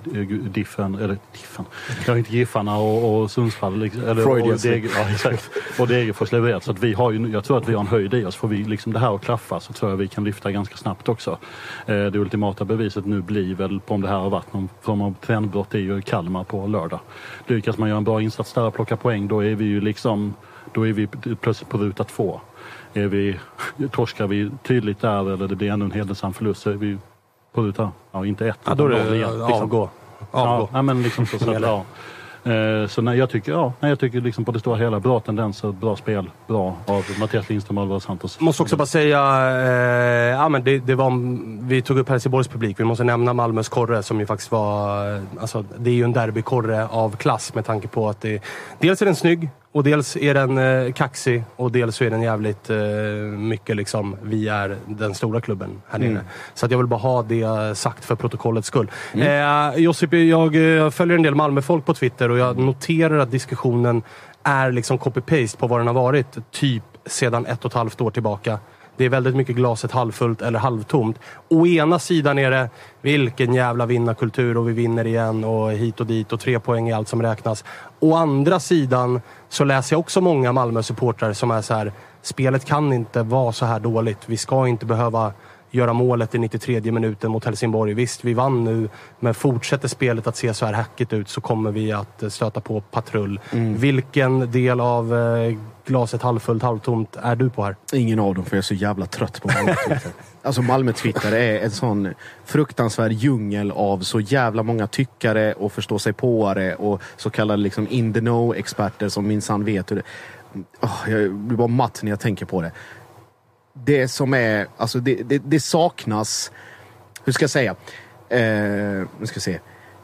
Diffen, eller Diffen, det har inte Giffarna och, och Sundsvall eller, och, Deg, ja, exakt, och Degerfors levererat. Så att vi har ju, jag tror att vi har en höjd i oss. Får vi liksom det här att klaffa, så tror jag vi kan lyfta ganska snabbt också. Eh, det ultimata beviset nu blir väl på om det här har varit någon form av trendbrott, är ju Kalmar på lördag. Lyckas man göra en bra insats där och plocka poäng, då är vi ju liksom då är vi plötsligt på ruta två. Är vi, torskar vi tydligt där eller det blir ännu en hedersam förlust så är vi på ruta, ja inte ett. Ja, då är det igen, liksom. avgå. avgå. Ja, men liksom så, så att, ja. Så nej, jag tycker, ja, nej, jag tycker liksom på det stora hela bra tendenser, bra spel, bra av Mattias Lindström och Alvaro Santos. Måste också bara säga, eh, ja men det, det var, vi tog upp Helsingborgs publik, vi måste nämna Malmös korre som ju faktiskt var, alltså det är ju en derbykorre av klass med tanke på att det, dels är den snygg och dels är den eh, kaxig och dels så är den jävligt eh, mycket liksom, vi är den stora klubben här nere. Mm. Så att jag vill bara ha det sagt för protokollets skull. Mm. Eh, Josip, jag, jag följer en del Malmö-folk på Twitter och jag noterar att diskussionen är liksom copy-paste på vad den har varit typ sedan ett och ett halvt år tillbaka. Det är väldigt mycket glaset halvfullt eller halvtomt. Å ena sidan är det vilken jävla vinnarkultur och vi vinner igen och hit och dit och tre poäng är allt som räknas. Å andra sidan så läser jag också många Malmö-supportrar som är så här, spelet kan inte vara så här dåligt. Vi ska inte behöva göra målet i nittiotredje minuten mot Helsingborg. Visst, vi vann nu, men fortsätter spelet att se så här hackigt ut så kommer vi att stöta på patrull. Mm. Vilken del av eh, glaset halvfullt, halvtomt är du på här? Ingen av dem, för jag är så jävla trött på Malmö-Twitter. Alltså Malmö-Twitter är en sån fruktansvärd djungel av så jävla många tyckare och förstå sig påare och så kallade liksom in the know-experter som minsann vet hur det... Oh, jag blir bara matt när jag tänker på det. Det som är, alltså det, det, det saknas, hur ska jag säga, eh, nu ska jag se.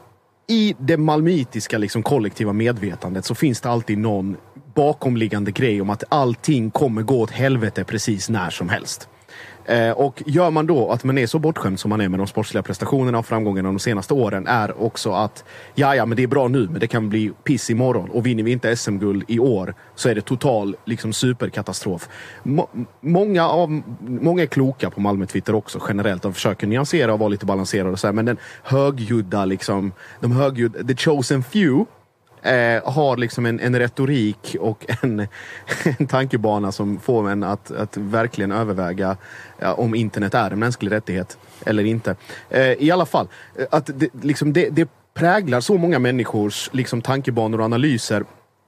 I det malmöitiska liksom kollektiva medvetandet så finns det alltid någon bakomliggande grej om att allting kommer gå åt helvete precis när som helst. Eh, och gör man då att man är så bortskämd som man är med de sportsliga prestationerna och framgångarna de senaste åren är också att ja, ja, men det är bra nu, men det kan bli piss imorgon. Och vinner vi inte S M-guld i år så är det total liksom superkatastrof. Må- många, av, många är kloka på Malmö-Twitter också generellt. De försöker nyansera och vara lite balanserade och så här, men den högljudda liksom, de högljudda, the chosen few Eh, har liksom en, en retorik och en, en tankebana som får en att, att verkligen överväga ja, om internet är en mänsklig rättighet eller inte. Eh, I alla fall, att det, liksom det, det präglar så många människors liksom, tankebanor och analyser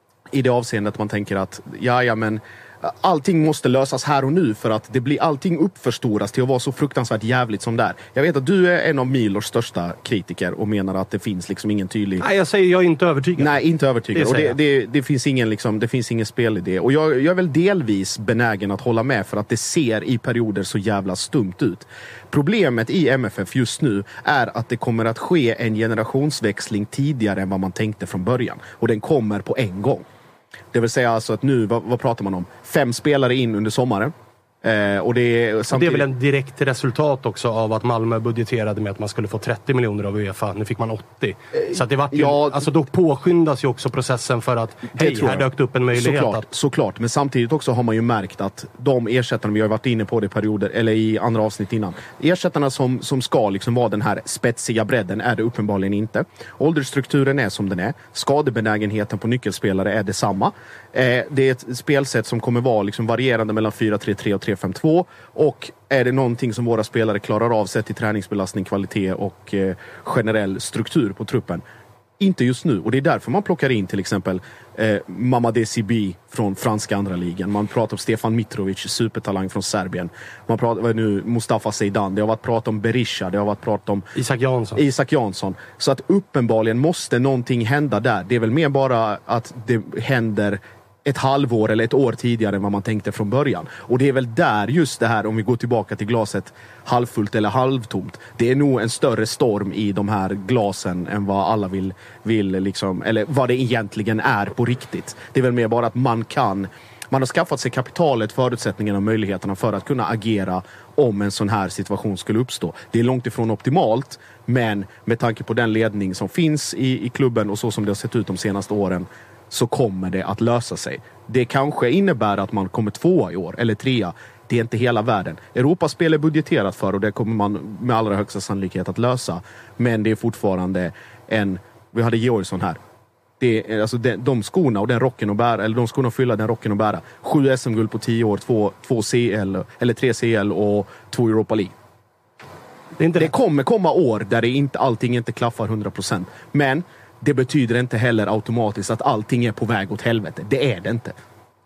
i det avseendet att man tänker att ja, ja men allting måste lösas här och nu för att det blir allting uppförstoras till att vara så fruktansvärt jävligt som det är. Jag vet att du är en av Milors största kritiker och menar att det finns liksom ingen tydlig... Nej, jag säger jag är inte övertygad. Nej, inte övertygad. Det och det, det, det finns ingen liksom, det finns ingen spelidé. Och jag, jag är väl delvis benägen att hålla med för att det ser i perioder så jävla stumt ut. Problemet i M F F just nu är att det kommer att ske en generationsväxling tidigare än vad man tänkte från början. Och den kommer på en gång. Det vill säga alltså att nu, vad, vad pratar man om? Fem spelare in under sommaren. Eh, och det, är samtidigt... det är väl en direkt resultat också av att Malmö budgeterade med att man skulle få trettio miljoner av UEFA. Nu fick man åttio. Så att det var ju, ja, alltså då påskyndas ju också processen för att hej, här dök upp en möjlighet. Såklart, att... såklart, men samtidigt också har man ju märkt att de ersättarna, vi har varit inne på det i perioder, eller i andra avsnitt innan. Ersättarna som, som ska liksom vara den här spetsiga bredden är det uppenbarligen inte. Åldersstrukturen är som den är. Skadebenägenheten på nyckelspelare är detsamma. Eh, det är ett spelsätt som kommer vara liksom varierande mellan fyra tre tre och tre fem två och är det någonting som våra spelare klarar av sett i träningsbelastning, kvalitet och eh, generell struktur på truppen? Inte just nu, och det är därför man plockar in till exempel eh, Mamadou Sibi från franska andra ligan. Man pratar om Stefan Mitrovic, supertalang från Serbien. Man pratar nu Mustafa Seydan, det har varit prat om Berisha, det har varit prat om Isak Jansson. Isak Jansson. Så att uppenbarligen måste någonting hända där. Det är väl mer bara att det händer ett halvår eller ett år tidigare än vad man tänkte från början. Och det är väl där just det här, om vi går tillbaka till glaset halvfullt eller halvtomt. Det är nog en större storm i de här glasen än vad alla vill, vill liksom, eller vad det egentligen är på riktigt. Det är väl mer bara att man kan, man har skaffat sig kapitalet, förutsättningarna och möjligheterna för att kunna agera om en sån här situation skulle uppstå. Det är långt ifrån optimalt, men med tanke på den ledning som finns i, i klubben och så som det har sett ut de senaste åren, så kommer det att lösa sig. Det kanske innebär att man kommer tvåa i år, eller trea. Det är inte hela världen. Europaspel är budgeterat för och det kommer man med allra högsta sannolikhet att lösa. Men det är fortfarande en... Vi hade Georgsson här. Det är, alltså de, de skorna och den rocken att bära, eller de skorna att fylla den rocken att bära. Sju S M-guld på tio år, två, två C L, eller tre C L och två Europa League. Det, är inte det kommer komma år där det inte, allting inte klaffar hundra procent. Men det betyder inte heller automatiskt att allting är på väg åt helvete. Det är det inte.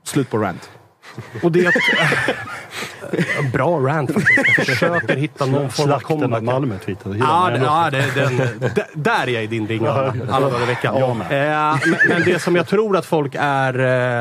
Slut på rant. Och det är ett bra rant faktiskt. Jag försöker hitta någon form av comeback. Malmö Twitter. Ja, det, ja det, den, d- där är jag i din ring alla dagar i veckan. Ja, eh, men, men det som jag tror att folk är,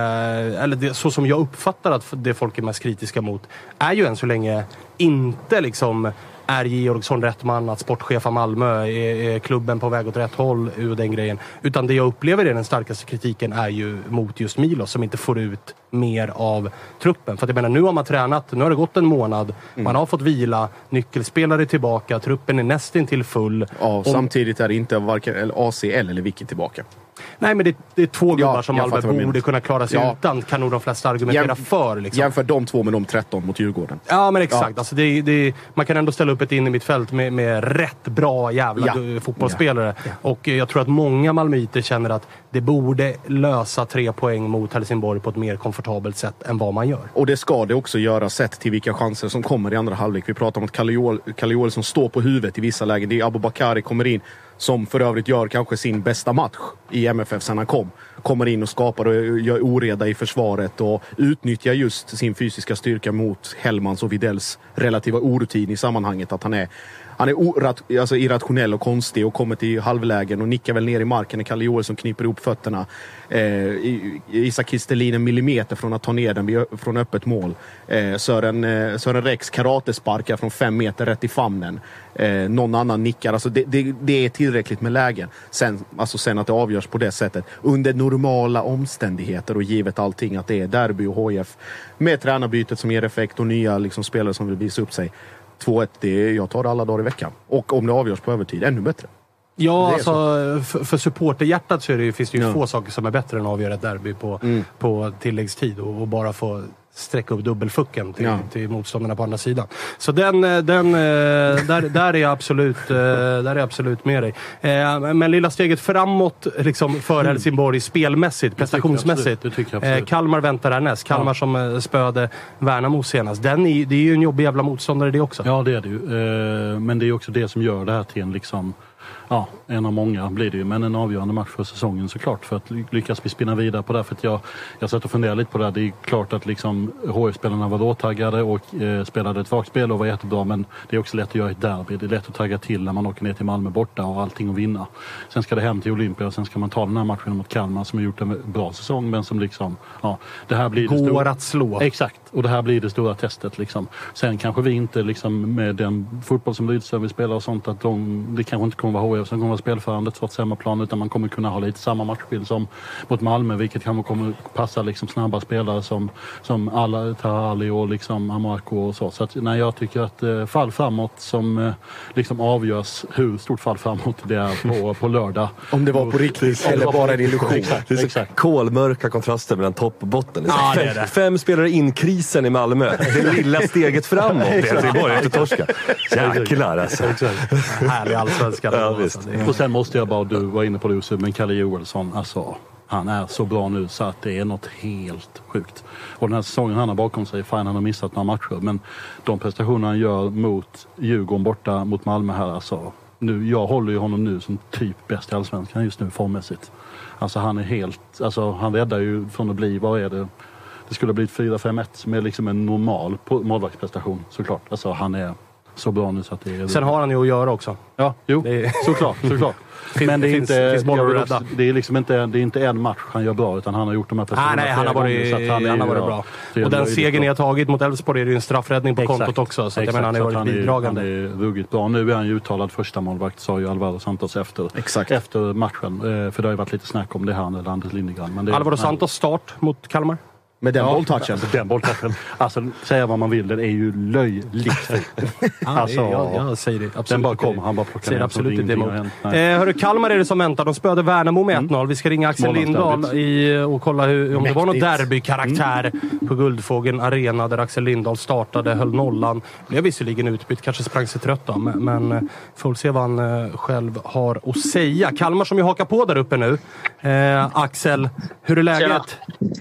eh, eller det, så som jag uppfattar att det folk är mest kritiska mot, är ju än så länge inte liksom är Georgsson rätt man, att sportchefa Malmö är, är klubben på väg åt rätt håll ur den grejen. Utan det jag upplever är den starkaste kritiken är ju mot just Milos som inte får ut mer av truppen. För att jag menar, nu har man tränat, nu har det gått en månad, mm. man har fått vila, nyckelspelare tillbaka, truppen är nästan till full. Ja, och samtidigt är det inte varken A C L eller Vicky tillbaka. Nej, men det, det är två gubbar ja, som Malmö borde kunna klara sig ja. utan, kan nog de flesta argumentera Jämf- för. Liksom. Jämför de två med de tretton mot Djurgården. Ja, men exakt. Ja. Alltså det, det, man kan ändå ställa upp ett in i mitt fält med, med rätt bra jävla ja. fotbollsspelare. Ja. Ja. Och jag tror att många malmöiter känner att det borde lösa tre poäng mot Helsingborg på ett mer komfortabelt sätt än vad man gör. Och det ska det också göra, sett till vilka chanser som kommer i andra halvlek. Vi pratar om att Kalle Joel som står på huvudet i vissa lägen. Det är Abubakari kommer in, som för övrigt gör kanske sin bästa match i M F F sen han kom. Kommer in och skapar och gör oreda i försvaret och utnyttjar just sin fysiska styrka mot Hellmans och Vidells relativa orutin i sammanhanget. Att han är, han är orat, alltså irrationell och konstig och kommer till halvlägen och nickar väl ner i marken när Kalle Joel som kniper ihop fötterna. Eh, Isak Kistelin en millimeter från att ta ner den från öppet mål. Eh, Sören, eh, Sören Rex karatesparkar från fem meter rätt i famnen. Eh, någon annan nickar. Alltså det, det, det är tillräckligt med lägen. Sen, alltså sen att det avgörs på det sättet. Under normala omständigheter och givet allting att det är derby och H I F med tränarbytet som ger effekt och nya liksom, spelare som vill visa upp sig. två ett, det är, jag tar det alla dagar i veckan. Och om det avgörs på övertid, ännu bättre. Ja, alltså för, för supporterhjärtat så är det ju, finns det ju ja. få saker som är bättre än att avgöra ett derby på, mm. på tilläggstid och, och bara få sträcka upp dubbelfucken till, ja. till motståndarna på andra sidan. Så den, den där, där är jag absolut där är jag absolut med dig. Men lilla steget framåt liksom för Helsingborg spelmässigt, prestationsmässigt. Det tycker jag absolut. Kalmar väntar härnäst. Kalmar ja. som spöade Värnamo senast. Den är, det är ju en jobbig jävla motståndare det också. Ja, det är det ju. Men det är också det som gör det här till en liksom ja, en av många blir det ju, men en avgörande match för säsongen såklart, för att lyckas vi spinna vidare på det. För att jag, jag satt och funderade lite på det. Det är klart att liksom H F-spelarna var råtaggade och eh, spelade ett vakspel och var jättebra, men det är också lätt att göra ett derby. Det är lätt att tagga till när man åker ner till Malmö borta och allting att vinna. Sen ska det hem till Olympia och sen ska man ta den här matchen mot Kalmar som har gjort en bra säsong, men som liksom, ja, det här blir det går stora, att slå. Exakt, och det här blir det stora testet liksom. Sen kanske vi inte liksom med den fotboll som Rydström vi spelar och sånt, att de, det kanske inte kommer vara H F som kommer vara spelförande trots hemmaplan, utan man kommer kunna ha lite samma matchbild som mot Malmö, vilket kanske kommer passa liksom snabba spelare som, som alla Tahali och liksom Amarko och så. Så att, nej, jag tycker att eh, fall framåt som eh, liksom avgörs hur stort fall framåt det är på, på lördag. Om det var på riktigt eller bara en illusion. Exakt, det är så kolmörka kontraster mellan topp och botten. Ja, det är det. Fem spelare in krisen i Malmö. Det lilla steget framåt. Det är bara efter torska. Jäklar alltså. Härlig allsvenska. Ja, visst. Och sen måste jag bara, du var inne på det, men Kalle Joelsson, alltså han är så bra nu så att det är något helt sjukt. Och den här säsongen han har bakom sig, fan han har missat några matcher, men de prestationer han gör mot Djurgården borta mot Malmö här, alltså nu, jag håller ju honom nu som typ bäst i allsvenskan just nu formmässigt. Alltså han är helt, alltså han räddar ju från att bli, vad är det? Det skulle ha blivit fyra fem ett som är liksom en normal målvaktsprestation såklart. Alltså han är så bra nu så att det är... Sen har han ju att göra också. Ja, jo, det är... såklart, såklart. Men det är, inte, finns också, det är liksom inte, det är inte en match han gör bra, utan han har gjort de här prestationerna. Nej, nej, han har varit, gånger, han, han har varit bra. bra. Och den segern ni har tagit mot Elfsborg är ju en straffräddning på exakt, kontot också. Så jag menar, han har varit han bidragande. Är, han är ruggigt bra. Nu är han ju uttalad första målvakt, sa ju Alvaro Santos efter, efter matchen. För det har ju varit lite snack om det här med Anders Lindegren. Men det, Alvaro Santos start mot Kalmar. Med den ja, bolltouchen. Alltså, den bolltouchen. Alltså, säga vad man vill, den är ju löjligt. Alltså, ja, jag säger det. Absolut. Den bara kom, han bara plockade ner. Absolut inte emot. Eh, hörru, Kalmar är det som väntar. De spöade Värnamo med ett noll. Vi ska ringa Axel Lindahl i, och kolla hur, om det var någon derbykaraktär mm. på Guldfågeln Arena där Axel Lindahl startade, höll nollan. Blev visserligen utbytt, kanske sprang sig trött då, men, men får se vad han eh, själv har att säga. Kalmar som ju hakar på där uppe nu. Eh, Axel, hur är läget? Tjena.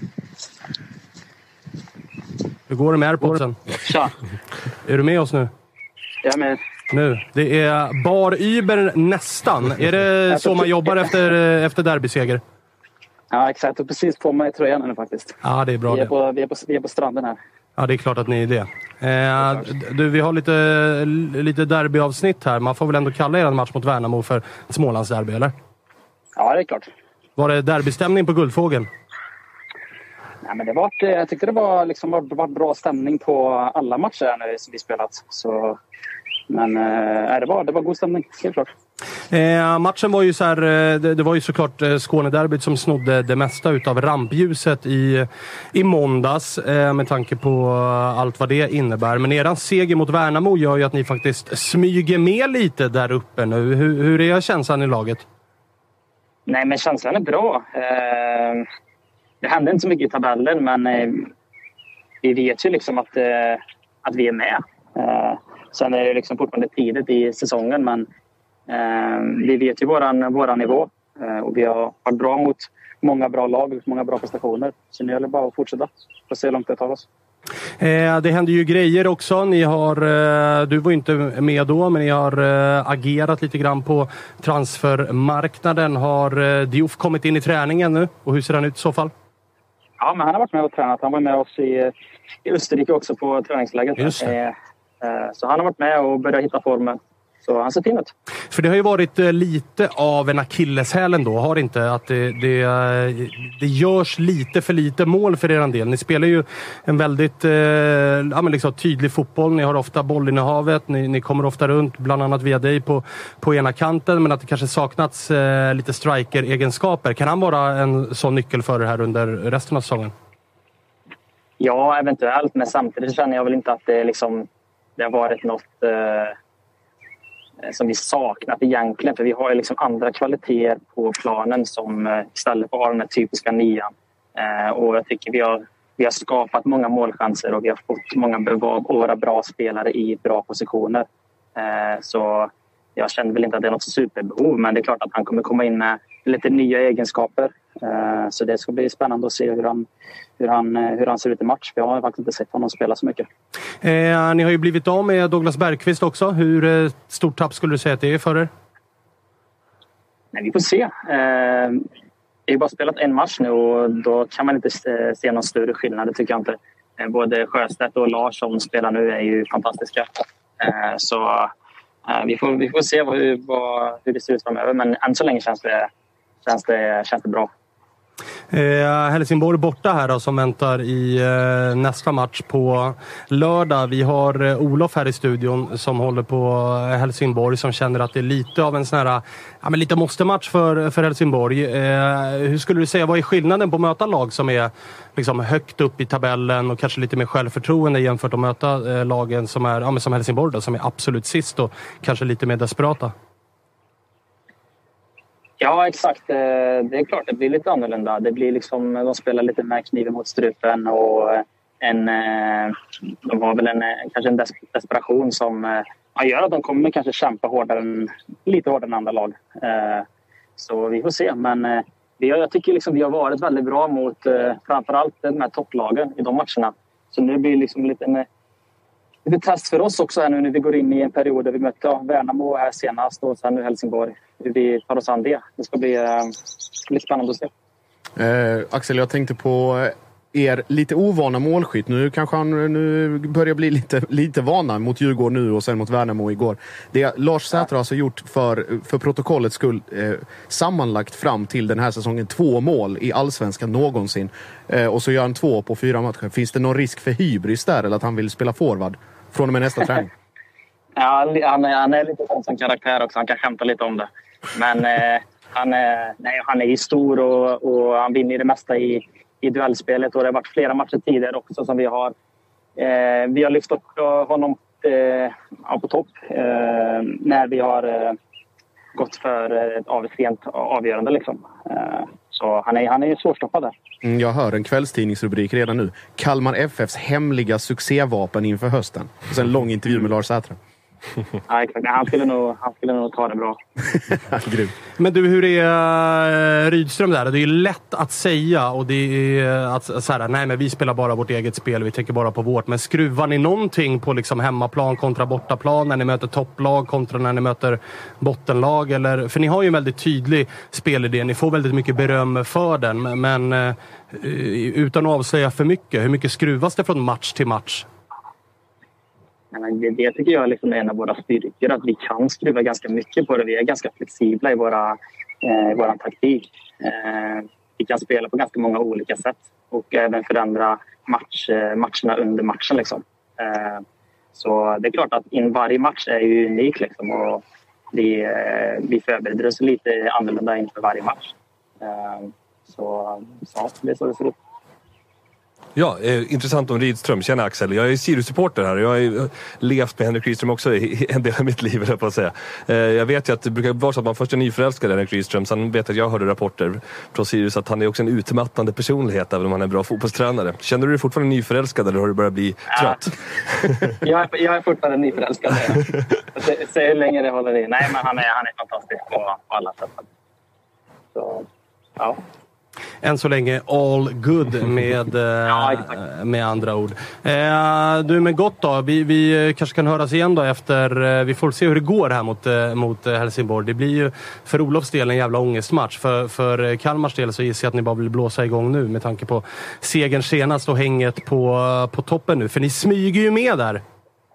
Hur går det med AirPodsen? Tja. Är du med oss nu? Jag är med. Nu. Det är bar Uber nästan. Är det så man jobbar efter, efter derbyseger? Ja, exakt. Och precis på mig tröjan nu faktiskt. Ja, det är bra. Vi är, det. på, vi, är på, vi är på stranden här. Ja, det är klart att ni är det. Eh, du, vi har lite, lite derbyavsnitt här. Man får väl ändå kalla er en match mot Värnamo för Smålands derby, eller? Ja, det är klart. Var det derbystämning på Guldfågeln? Nej, men det var, jag tyckte det var, liksom, var, var bra stämning på alla matcher här nu som vi spelat. Så, men eh, det, var, det var god stämning, helt klart. Eh, matchen var ju så här, det, det var ju såklart Skånederbyt som snodde det mesta utav rampljuset i, i måndags eh, med tanke på allt vad det innebär. Men eran seger mot Värnamo gör ju att ni faktiskt smyger med lite där uppe nu. Hur, hur är känslan i laget? Nej, men känslan är bra. Eh, det hände inte så mycket i tabellen, men eh, vi vet ju liksom att, eh, att vi är med. Eh, sen är det liksom fortfarande tidigt i säsongen, men eh, vi vet ju våran, våran nivå. Eh, och vi har varit bra mot många bra lag och många bra prestationer. Så nu gäller det bara att fortsätta och se hur långt det tar oss. Eh, det händer ju grejer också. Ni har, eh, du var inte med då, men ni har eh, agerat lite grann på transfermarknaden. Har eh, Diouf kommit in i träningen nu? Och hur ser han ut i så fall? Ja, men han har varit med och tränat. Han var med oss i, i Österrike också på träningsläget. Just det. Eh, eh, så han har varit med och börjat hitta formen. Så han ser fin ut. För det har ju varit eh, lite av en akilleshäl ändå, har det inte? Att det, det, det görs lite för lite mål för er del. Ni spelar ju en väldigt eh, ja, men liksom tydlig fotboll. Ni har ofta bollinnehavet. Ni, ni kommer ofta runt, bland annat via dig på, på ena kanten. Men att det kanske saknats eh, lite striker-egenskaper. Kan han vara en sån nyckel för er här under resten av säsongen? Ja, eventuellt. Men samtidigt känner jag väl inte att det, liksom, det har varit något... Eh... som vi saknat egentligen, för vi har ju liksom andra kvaliteter på planen som istället för att ha den här typiska nian. Eh, och jag tycker vi har, vi har skapat många målchanser och vi har fått många av våra bra spelare i bra positioner. Eh, så jag känner väl inte att det är något superbehov, men det är klart att han kommer komma in med lite nya egenskaper. Eh, så det ska bli spännande att se hur han, hur han, hur han ser ut i match. Vi har faktiskt inte sett honom spela så mycket. Eh, ni har ju blivit av med Douglas Bergqvist också. Hur eh, stort tapp skulle du säga att det är för er? Nej, vi får se. Eh, vi har bara spelat en match nu och då kan man inte se någon större skillnad, det tycker jag inte. Eh, både Sjöstedt och Lars som spelar nu är ju fantastiska. Eh, så eh, vi, får, vi får se vad, vad, hur det ser ut framöver, men än så länge känns det, känns det, känns det bra. Eh, Helsingborg borta här då, som väntar i eh, nästa match på lördag. Vi har eh, Olof här i studion som håller på Helsingborg, som känner att det är lite av en sån här, ja, men lite måste-match för, för Helsingborg. Eh, hur skulle du säga, vad är skillnaden på att möta lag som är liksom högt upp i tabellen och kanske lite mer självförtroende jämfört med att möta eh, lagen som är, ja, men som Helsingborg då, som är absolut sist och kanske lite mer desperata? Ja, exakt. Det är klart, det blir lite annorlunda. Det blir liksom, de spelar lite med kniven mot strupen och en, de har väl en, kanske en des- desperation som ja, gör att de kommer kanske kämpa hårdare än, lite hårdare än andra lag. Så vi får se. Men vi har, jag tycker liksom vi har varit väldigt bra mot framförallt de här topplagen i de matcherna. Så nu blir det liksom lite en lite test för oss också här nu när vi går in i en period där vi möter ja, Värnamo här senast och sen nu Helsingborg. Hur vi tar oss an det. Det ska bli, eh, bli spännande att se. Eh, Axel, jag tänkte på er lite ovana målskytt. Nu kanske han nu börjar bli lite, lite vana mot Djurgården nu och sen mot Värnamo igår. Det Lars Säter har alltså gjort för, för protokollets skull eh, sammanlagt fram till den här säsongen två mål i Allsvenskan någonsin. Eh, och så gör han två på fyra matcher. Finns det någon risk för hybris där eller att han vill spela forward från och med nästa träning? Ja, han är, han är lite sån som karaktär också. Han kan skämta lite om det. Men eh, han, är, nej, han är ju stor och, och han vinner det mesta i, i duellspelet. Och det har varit flera matcher tidigare också som vi har. Eh, vi har lyft upp honom eh, ja, på topp eh, när vi har eh, gått för ett av, rent avgörande. Liksom. Eh, så han är, han är svårstoppad där. Mm, jag hör en kvällstidningsrubrik redan nu. Kalmar F F:s hemliga succévapen inför hösten. Och sen en lång intervju med Lars Sätre. Ja, exakt. Han skulle nog, han skulle nog ta det bra. Men du, hur är Rydström där? Det är ju lätt att säga och det är att så här, nej men vi spelar bara vårt eget spel, vi tänker bara på vårt. Men skruvar ni någonting på liksom hemmaplan kontra bortaplan när ni möter topplag kontra när ni möter bottenlag? Eller, för ni har ju en väldigt tydlig spelidé, ni får väldigt mycket beröm för den. Men uh, utan att avslöja för mycket, hur mycket skruvas det från match till match? Det, det tycker jag liksom är en av våra styrkor, att vi kan skruva ganska mycket på det. Vi är ganska flexibla i våra, eh, våran taktik. Eh, vi kan spela på ganska många olika sätt och även förändra match, eh, matcherna under matchen. Liksom. Eh, så det är klart att in varje match är ju unik liksom, och vi, eh, vi förbereder oss lite annorlunda inför varje match. Eh, så, så det är så det ser ut. Ja, eh, intressant om Rydström. Tjena Axel, jag är Sirius-supporter här. Jag har ju levt med Henrik Rydström också i en del av mitt liv, jag på att säga. Eh, jag vet ju att det brukar vara så att man först är nyförälskad Henrik Rydström. Sen vet jag att jag hörde rapporter från Sirius att han är också en utmattande personlighet även om han är en bra fotbollstränare. Känner du dig fortfarande nyförälskad eller har du börjat bli trött? jag, är, jag är fortfarande nyförälskad. Se, se hur länge det håller i. Nej, men han är, han är fantastisk på, på alla sätt. Så, ja. Än så länge all good med, ja, med andra ord. Eh, du, men gott då. Vi, vi kanske kan höras igen då efter... Vi får se hur det går här mot, mot Helsingborg. Det blir ju för Olofs del en jävla ångestmatch. För, för Kalmars del så gissar jag att ni bara vill blåsa igång nu med tanke på segern senast och hänget på, på toppen nu. För ni smyger ju med där.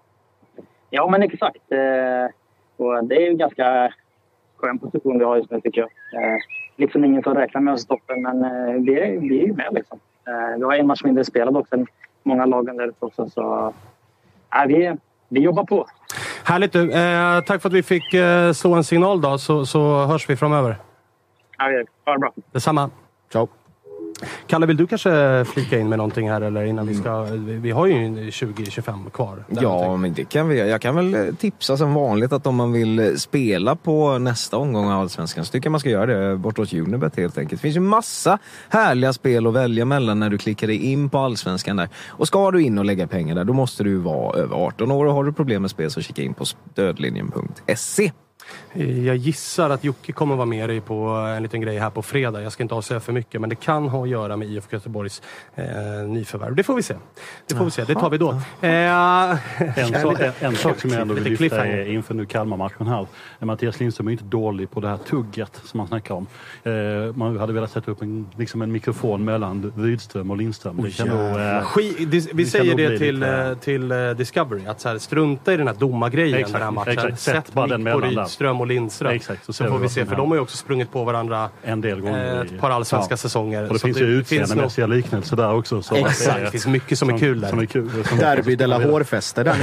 Ja, men exakt. Eh, och det är ju ganska skön position vi har just nu, tycker jag. Eh, liksom ingen som räknar med oss i toppen, men eh, vi, är, vi är ju med liksom. Eh, vi har en match mindre spelad också än många lagen där också, så eh, vi, vi jobbar på. Härligt du. Eh, tack för att vi fick eh, slå en signal då, så, så hörs vi framöver. Ja, vi ha det bra. Detsamma. Ciao. Kalle, vill du kanske flika in med någonting här eller innan vi ska... Vi har ju tjugo tjugofem kvar. Ja, men det kan vi. Jag kan väl tipsa som vanligt att om man vill spela på nästa omgång av Allsvenskan så tycker jag man ska göra det bortåt Unibet helt enkelt. Det finns ju massa härliga spel att välja mellan när du klickar dig in på Allsvenskan där. Och ska du in och lägga pengar där, då måste du vara över arton år och har du problem med spel så kika in på stödlinjen punkt se. Jag gissar att Jocke kommer vara med dig på en liten grej här på fredag. Jag ska inte avsäga för mycket, men det kan ha att göra med I F K Göteborgs eh, nyförvärv. Det får vi se. Det får vi se. Det tar vi då. Eh, en, sak, en, en sak som jag ändå vill lyfta är inför nu Kalmar-matchen här. Mattias Lindström är inte dålig på det här tugget som man snackar om. Eh, man hade velat sätta upp en, liksom en mikrofon mellan Rydström och Lindström. Det kan oh, då, eh, Ski, dis, vi säger det till, lite, till uh, Discovery. Att så här, strunta i den här domargrejen exakt, den här matchen. Exakt, sätt sätt bara den mellan där. Ström och Lindström. Exakt, så, så får vi se, för de har ju också sprungit på varandra en del gånger. Ett par allsvenska ja. säsonger. Och det så finns det ju utseendemässiga liknelser där också. Så exakt, det finns mycket som, som är kul där. Som är kul, som Derby de la hårfäste där.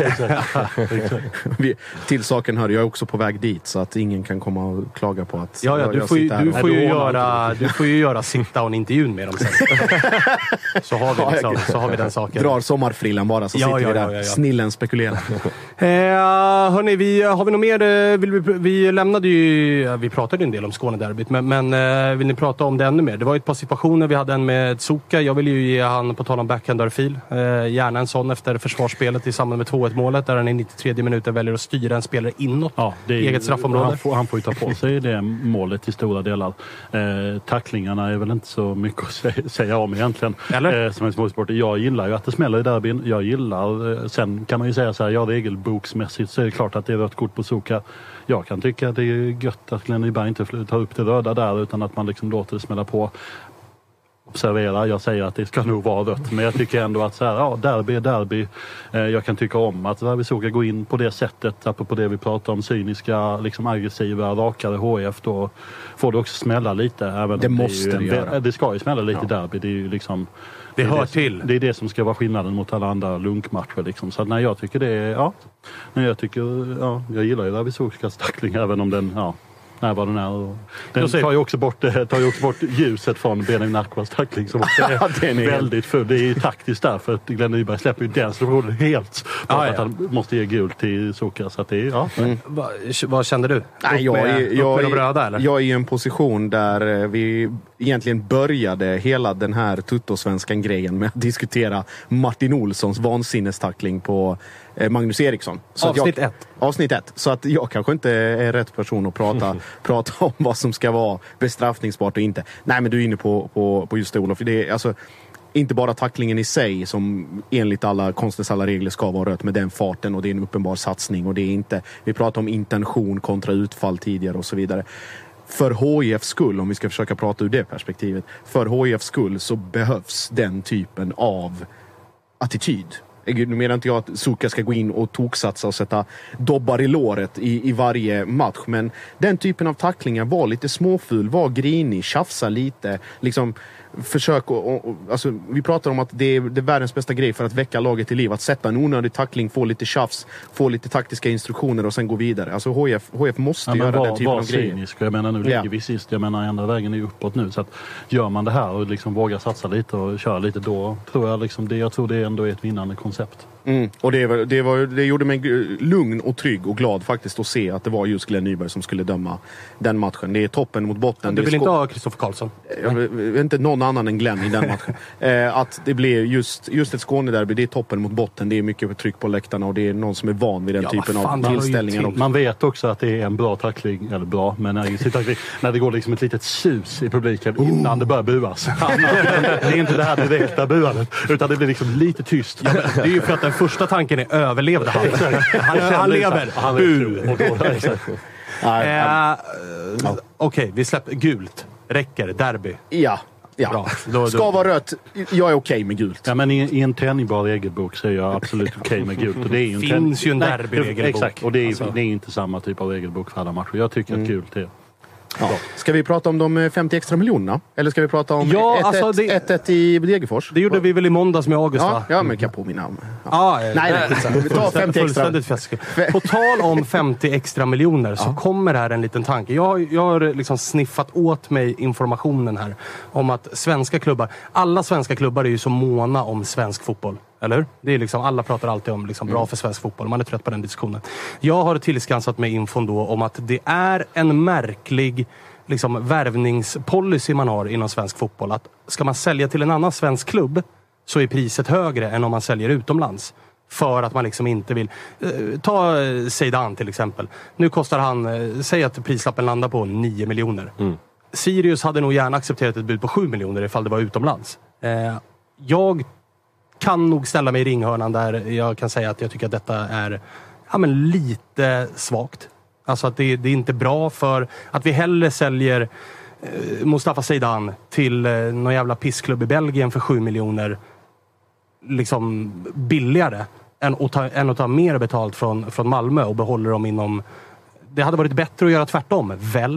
vi, till saken hör, jag är också på väg dit så att ingen kan komma och klaga på att ja, ja, du, får ju, du, får ju göra, du får ju göra sit-down-intervjun med dem sen. så, har vi liksom, så har vi den saken. Drar sommarfrillan bara så ja, sitter ja, vi där. Ja, ja, ja. Snillen spekulerar. eh, hörni, vi, har vi något mer? Vill vi, vi lämnade ju, vi pratade en del om Skånederbyt, men, men vill ni prata om det ännu mer? Det var ett par situationer, vi hade en med Tsuka. Jag vill ju ge han, på tal om backhandörfil, eh, gärna en sån efter försvarsspelet i samband med två ett målet där han i nittiotredje minuten väljer att styra en spelare inåt ja, det är, eget straffområde. Han får, han får ju ta på sig det målet i stora delar. Eh, tacklingarna är väl inte så mycket att säga, säga om egentligen. Eller? Eh, som en småsport. Jag gillar ju att det smäller i derbyn. Jag gillar, eh, sen kan man ju säga så här, ja regelboksmässigt så är det klart att det är rött kort på Tsuka. Jag kan tycka att det är gött att Glenn Nyberg inte tar upp det röda där utan att man liksom låter det smälla på. Observera, jag säger att det ska nog vara rött, men jag tycker ändå att så här, ja, derby är derby. Eh, jag kan tycka om att Derby såg gå in på det sättet, apropå det vi pratar om, cyniska, liksom aggressiva, rakare H F, då får det också smälla lite. Även det måste det, det göra. Det ska ju smälla lite i ja. derby, det är ju liksom... Det, det hör det, till. Det är det som ska vara skillnaden mot alla andra lunkmatcher liksom. Så att när jag tycker det är, ja, när jag tycker, ja, jag gillar ju Derby sågs tackling även om den, ja, när vad den är. Den tar ju också bort, tar ju också bort ljuset från Benjamin Narkwas tackling som också är, är väldigt full. Det är ju taktiskt där för att Glenn Nyberg släpper ju den situationen helt. Bara ah, ja. Att han måste ge gult till Tsuka. Så att det är, ja. Mm. Va, vad kände du? Nej, jag, med, är, jag, med röda, eller? jag är i en position där vi egentligen började hela den här tuttosvenskan grejen med att diskutera Martin Olssons vansinnestackling på eh, Magnus Eriksson. Så avsnitt jag, ett. Avsnitt ett. Så att jag kanske inte är rätt person att prata, mm. prata om vad som ska vara bestraffningsbart och inte. Nej, men du är inne på, på, på just det, Olof. Det är alltså inte bara tacklingen i sig som enligt alla konstens alla regler ska vara rött med den farten, och det är en uppenbar satsning, och det är inte, vi pratar om intention kontra utfall tidigare och så vidare. För H I F:s skull, om vi ska försöka prata ur det perspektivet, för H I F:s skull så behövs den typen av attityd. Nu menar inte jag att Suka ska gå in och toksatsa och sätta dobbar i låret i, i varje match, men den typen av tacklingar, var lite småful, var grinig, tjafsa lite, liksom försök och, och, alltså, vi pratar om att det är, det är världens bästa grej för att väcka laget till liv, att sätta en onödig tackling, få lite tjafs, få lite taktiska instruktioner och sen gå vidare. Alltså H I F, H I F måste ja, göra var, den typen av grejer. Cynisk. Jag menar, nu ligger ja. vi sist, jag menar enda vägen är uppåt nu, så att gör man det här och liksom vågar satsa lite och köra lite, då tror jag liksom det, jag tror det ändå är ett vinnande koncept. Mm. Och det, var, det, var, det gjorde mig lugn och trygg och glad faktiskt att se att det var just Glenn Nyberg som skulle döma den matchen. Det är toppen mot botten. Du vill skå- inte ha Kristoffer Karlsson? Jag vill inte någon annan än Glenn i den matchen. eh, att det blir just, just ett Skånederby, det är toppen mot botten. Det är mycket tryck på läktarna och det är någon som är van vid den ja, typen fan, av tillställningar. Till. Man vet också att det är en bra tackling, eller bra, men när, när det går liksom ett litet sus i publiken oh. innan det börjar buas. Det är inte det här direkta buandet, utan det blir liksom lite tyst. Ja, det är ju för att den första tanken är överlevde han. Han, han lever. Han bu. eh, Okej, okay, vi släpper gult. Räcker, derby. Ja. Ja, då, ska då. vara rött. Jag är okej okay med gult. Ja, men i, i en tänjbar regelbok så är jag absolut okej okay med gult. Och det är ju en finns ten... ju en derby-regelbok. Exakt, och det är, alltså. det är inte samma typ av regelbok för alla matcher. Jag tycker mm. att gult är... Ja. Ska vi prata om de femtio extra miljonerna? Eller ska vi prata om ja, ett ett alltså det, ett ett i Degerfors? Det gjorde vi väl i måndags med August, ja, va? ja, men kan jag påminna om. Ja. Ah, nej, nej, nej. Vi tar femtio extra. På tal om femtio extra miljoner så ja. kommer här en liten tanke. Jag, jag har liksom sniffat åt mig informationen här om att svenska klubbar, alla svenska klubbar är ju så måna om svensk fotboll. Eller? Det är liksom, alla pratar alltid om liksom, bra för svensk fotboll. Man är trött på den diskussionen. Jag har tillskansat mig infon då om att det är en märklig liksom, värvningspolicy man har inom svensk fotboll. Att ska man sälja till en annan svensk klubb så är priset högre än om man säljer utomlands. För att man liksom inte vill... Eh, ta eh, Zeidan till exempel. Nu kostar han... Eh, säg att prislappen landar på nio miljoner. Mm. Sirius hade nog gärna accepterat ett bud på sju miljoner ifall det var utomlands. Eh, jag kan nog ställa mig i ringhörnan där jag kan säga att jag tycker att detta är ja, men lite svagt. Alltså att det, det är inte bra för att vi hellre säljer eh, Mustafa Zeidan till eh, någon jävla pissklubb i Belgien för sju miljoner liksom billigare än att ta, än att ta mer betalt från, från Malmö och behåller dem inom... Det hade varit bättre att göra tvärtom, väl?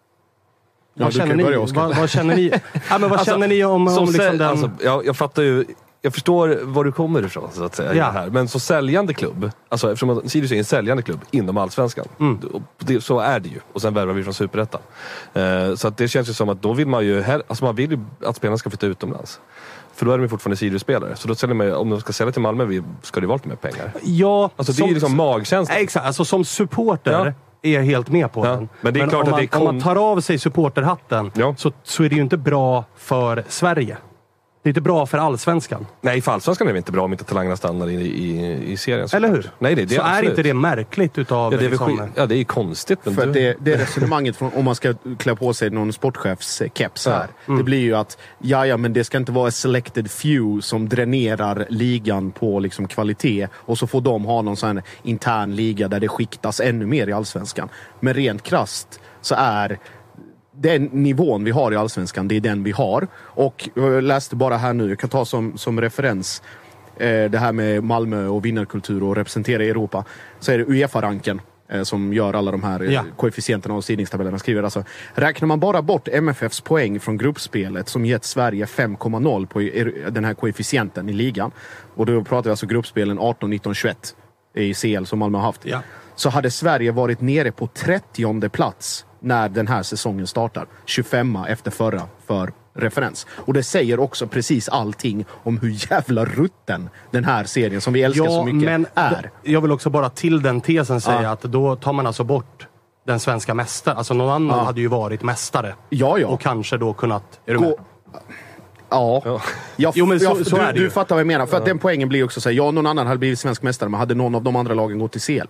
Ja, vad, känner ni, vad, vad känner ni? Ja, men vad alltså, känner ni om, om liksom den... Alltså, jag, jag fattar ju... Jag förstår var du kommer ifrån så att säga. Ja. Här. Men så säljande klubb, alltså eftersom Sirius är en säljande klubb inom Allsvenskan. Mm. Det, så är det ju. Och sen värvar vi från Superettan. Uh, så att det känns ju som att då vill man ju, alltså man vill ju att spelarna ska flytta utomlands. För då är de fortfarande Sirius-spelare. Så då säljer man, om de ska sälja till Malmö ska det vara lite mer pengar. Ja. Alltså det som, är ju liksom magkänsla. Exakt, alltså som supporter ja. är jag helt med på ja. den. Men det är men klart om, att det är kon... om man tar av sig supporterhatten ja. så, så är det ju inte bra för Sverige. Det är inte bra för Allsvenskan. Nej, för Allsvenskan är det inte bra om inte talangerna stannar i, i, i serien. Eller hur? Nej, det, det så är, är inte det märkligt utav... Ja, det är, liksom... ja, det är konstigt. Men för du... det, det resonemanget, från, om man ska klä på sig någon sportchefs keps här. Ja. Mm. Det blir ju att, ja, ja, men det ska inte vara a selected few som dränerar ligan på liksom kvalitet. Och så får de ha någon sån här intern liga där det skiktas ännu mer i Allsvenskan. Men rent krasst så är... den nivån vi har i Allsvenskan, det är den vi har. Och jag läste bara här nu, jag kan ta som, som referens eh, det här med Malmö och vinnarkultur och representera i Europa. Så är det UEFA-ranken eh, som gör alla de här ja. koefficienterna och sidningstabellerna. Skriver alltså, räknar man bara bort M F Fs poäng från gruppspelet som gett Sverige fem komma noll på den här koefficienten i ligan. Och då pratar vi alltså gruppspelen arton, nitton, tjugoett i C L som Malmö har haft. Ja. Så hade Sverige varit nere på trettionde plats när den här säsongen startar. tjugofemma efter förra för referens. Och det säger också precis allting om hur jävla rutten den här serien som vi älskar ja, så mycket men är. Jag vill också bara till den tesen säga ja. att då tar man alltså bort den svenska mästare. Alltså någon annan ja. hade ju varit mästare. Ja, ja. Och kanske då kunnat... Är du Gå... med? Ja. ja. Jag, jo, men så, jag, så du, är det du ju. fattar vad jag menar. För att den poängen blir också så här, ja, någon annan hade blivit svensk mästare, men hade någon av de andra lagen gått till C L?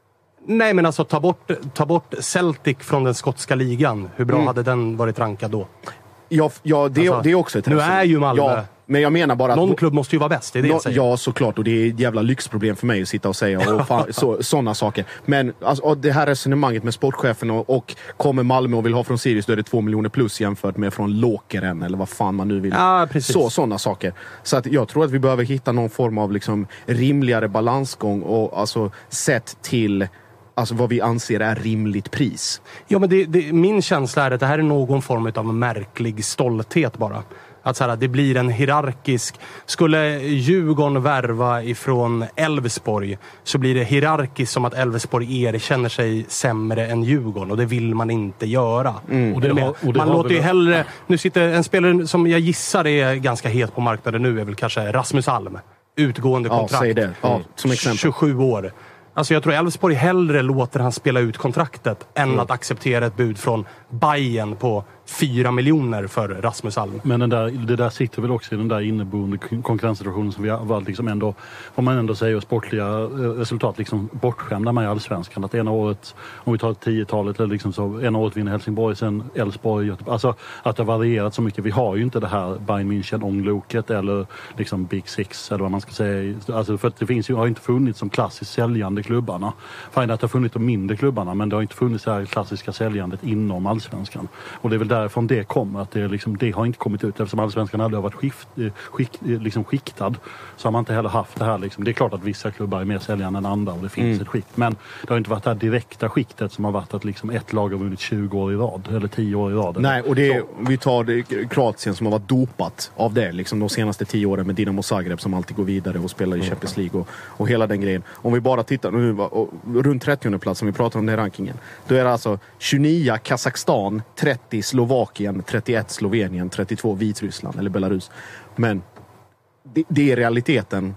Nej, men alltså ta bort, ta bort Celtic från den skotska ligan. Hur bra Mm. hade den varit rankad då? Ja, ja det, alltså, det är också ett nu är ju Malmö... Ja, men jag menar bara att... Någon klubb måste ju vara bäst, det är det no, jag säger. Ja, såklart. Och det är ett jävla lyxproblem för mig att sitta och säga och fan, så, sådana saker. Men alltså, och det här resonemanget med sportchefen och, och kommer Malmö och vill ha från Sirius, då är det två miljoner plus jämfört med från Lokeren eller vad fan man nu vill. Ja, precis. Så, sådana saker. Så att jag tror att vi behöver hitta någon form av liksom rimligare balansgång och alltså sett till... Alltså vad vi anser är rimligt pris. Ja, men det, det, min känsla är att det här är någon form av märklig stolthet bara. Att så här, det blir en hierarkisk... Skulle Djurgården värva ifrån Elfsborg så blir det hierarkiskt som att Elfsborg erkänner sig sämre än Djurgården. Och det vill man inte göra. Mm. Och det har, och det man låter ju hellre... Nu sitter en spelare som jag gissar är ganska het på marknaden nu är väl kanske Rasmus Alm. Utgående kontrakt. Ja, säg det. Ja, som exempel. tjugosju år. Alltså jag tror Elfsborg hellre låter han spela ut kontraktet än mm. att acceptera ett bud från Bayern på fyra miljoner för Rasmus Alm. Men den där, det där sitter väl också i den där inneboende konkurrenssituationen som vi har varit liksom ändå, får man ändå säga, sportliga resultat liksom bortskämda med i Allsvenskan. Att ena året, om vi tar tiotalet, eller liksom så, ena året vinner Helsingborg, sen Elfsborg, Göteborg. Alltså att det har varierat så mycket. Vi har ju inte det här Bayern München-ångloket eller liksom Big Six eller vad man ska säga. Alltså för att det finns ju, har inte funnits som klassiskt säljande klubbarna. Fine att det har funnits de mindre klubbarna, men det har inte funnits det här klassiska säljandet inom Allsvenskan. Och det är väl därifrån det kommer, att det, liksom, det har inte kommit ut. Eftersom Allsvenskan aldrig har varit skift, skikt, liksom skiktad, så har man inte heller haft det här. Liksom. Det är klart att vissa klubbar är mer säljande än andra och det finns mm. ett skikt. Men det har inte varit det här direkta skiktet som har varit att liksom ett lag har vunnit tjugo år i rad, eller tio år i rad. Nej, och det är, vi tar det, Kroatien som har varit dopat av det liksom, de senaste tio åren med Dinamo Zagreb som alltid går vidare och spelar i Champions League och, och hela den grejen. Om vi bara tittar nu, och, runt trettionde plats som vi pratar om den här rankingen, då är det alltså tjugonio Kazakstan, trettio Slovakien, trettioett Slovenien, trettiotvå Vitryssland eller Belarus. Men det, det är realiteten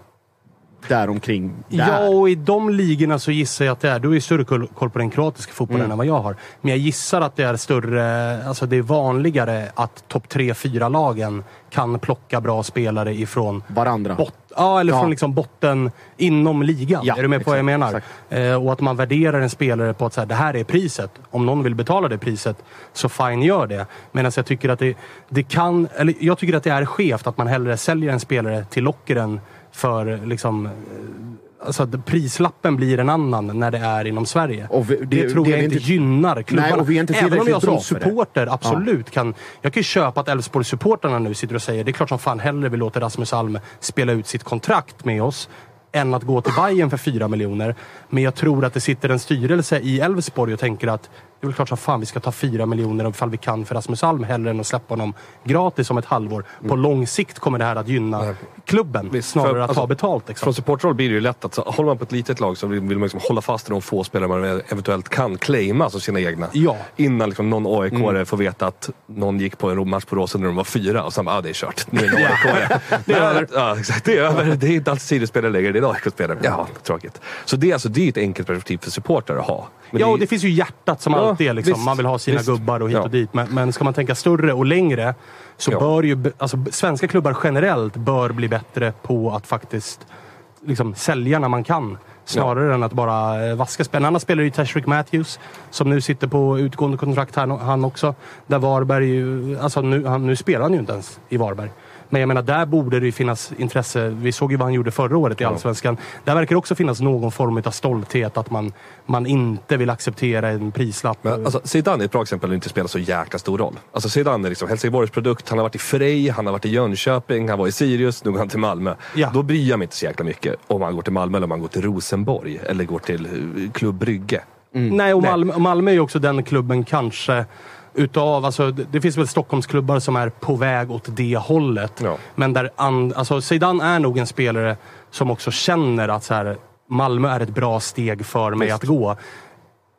där omkring. Där. Ja, och i de ligorna så gissar jag att det är, du är större koll på den kroatiska fotbollen mm. än vad jag har. Men jag gissar att det är större, alltså det är vanligare att topp tre fyra lagen kan plocka bra spelare ifrån varandra. Bot, ja, eller ja. från liksom botten inom ligan. Ja, är du med exakt, på vad jag menar? Eh, och att man värderar en spelare på att så här, det här är priset. Om någon vill betala det priset så fine, gör det. Men alltså, jag tycker att det, det kan, eller jag tycker att det är skevt att man hellre säljer en spelare till Lokeren för liksom, alltså prislappen blir en annan när det är inom Sverige. Och vi, det, det tror det jag inte gynnar klubbarna. Nej, och vi är inte även om jag som supporter absolut ja. kan, jag kan ju köpa att Elfsborg-supporterna nu sitter och säger, det är klart som fan hellre vill låta Rasmus Alm spela ut sitt kontrakt med oss än att gå till Bayern för fyra miljoner. Men jag tror att det sitter en styrelse i Elfsborg och tänker att det är väl klart som fan vi ska ta fyra miljoner ifall vi kan för Rasmus Alm hellre än att släppa honom gratis om ett halvår. Mm. På lång sikt kommer det här att gynna mm. klubben Visst, snarare för, att alltså, ta betalt. Liksom. Från supportroll blir det ju lätt att så, håller man på ett litet lag så vill, vill man liksom hålla fast i de få spelare man eventuellt kan claima som sina egna. Ja. Innan liksom någon A I K-are mm. får veta att någon gick på en match på Råsen när de var fyra och sen bara, ah, det är kört. Nu är det A I K-are. det är över. Ja, exakt. Det är över. Det är inte alltid Sirius-spelare längre, det är A I K-spelare. Ja, tråkigt. Så det är alltså det är ett enkelt perspektiv för supportrar att ha. Men ja, det, och det finns ju hjärtat som ja, alltid är liksom. Visst, man vill ha sina visst. gubbar och hit och ja. dit. Men, men ska man tänka större och längre så ja. bör ju, alltså svenska klubbar generellt bör bli bättre på att faktiskt liksom sälja när man kan. Snarare ja. än att bara vaska spel. Annars spelar ju Tashrik Matthews som nu sitter på utgående kontrakt här, han också. Där Varberg ju, alltså nu, han, nu spelar han ju inte ens i Varberg. Men jag menar, där borde det finnas intresse. Vi såg ju vad han gjorde förra året i Allsvenskan. Där verkar också finnas någon form av stolthet att man, man inte vill acceptera en prislapp. Men, alltså, Zidane är ett bra exempel och inte spelar så jäkla stor roll. Alltså Zidane är liksom Helsingborgs produkt. Han har varit i Frej, han har varit i Jönköping, han var i Sirius, nu går han till Malmö. Ja. Då bryr jag mig inte så jäkla mycket om man går till Malmö eller om man går till Rosenborg eller går till Klubb Brygge. Mm. Nej, och Malmö, Malmö är ju också den klubben kanske... Utav, alltså, det finns väl Stockholmsklubbar som är på väg åt det hållet. Ja. Men där and, alltså, Zidane är nog en spelare som också känner att så här, Malmö är ett bra steg för mig Just. att gå.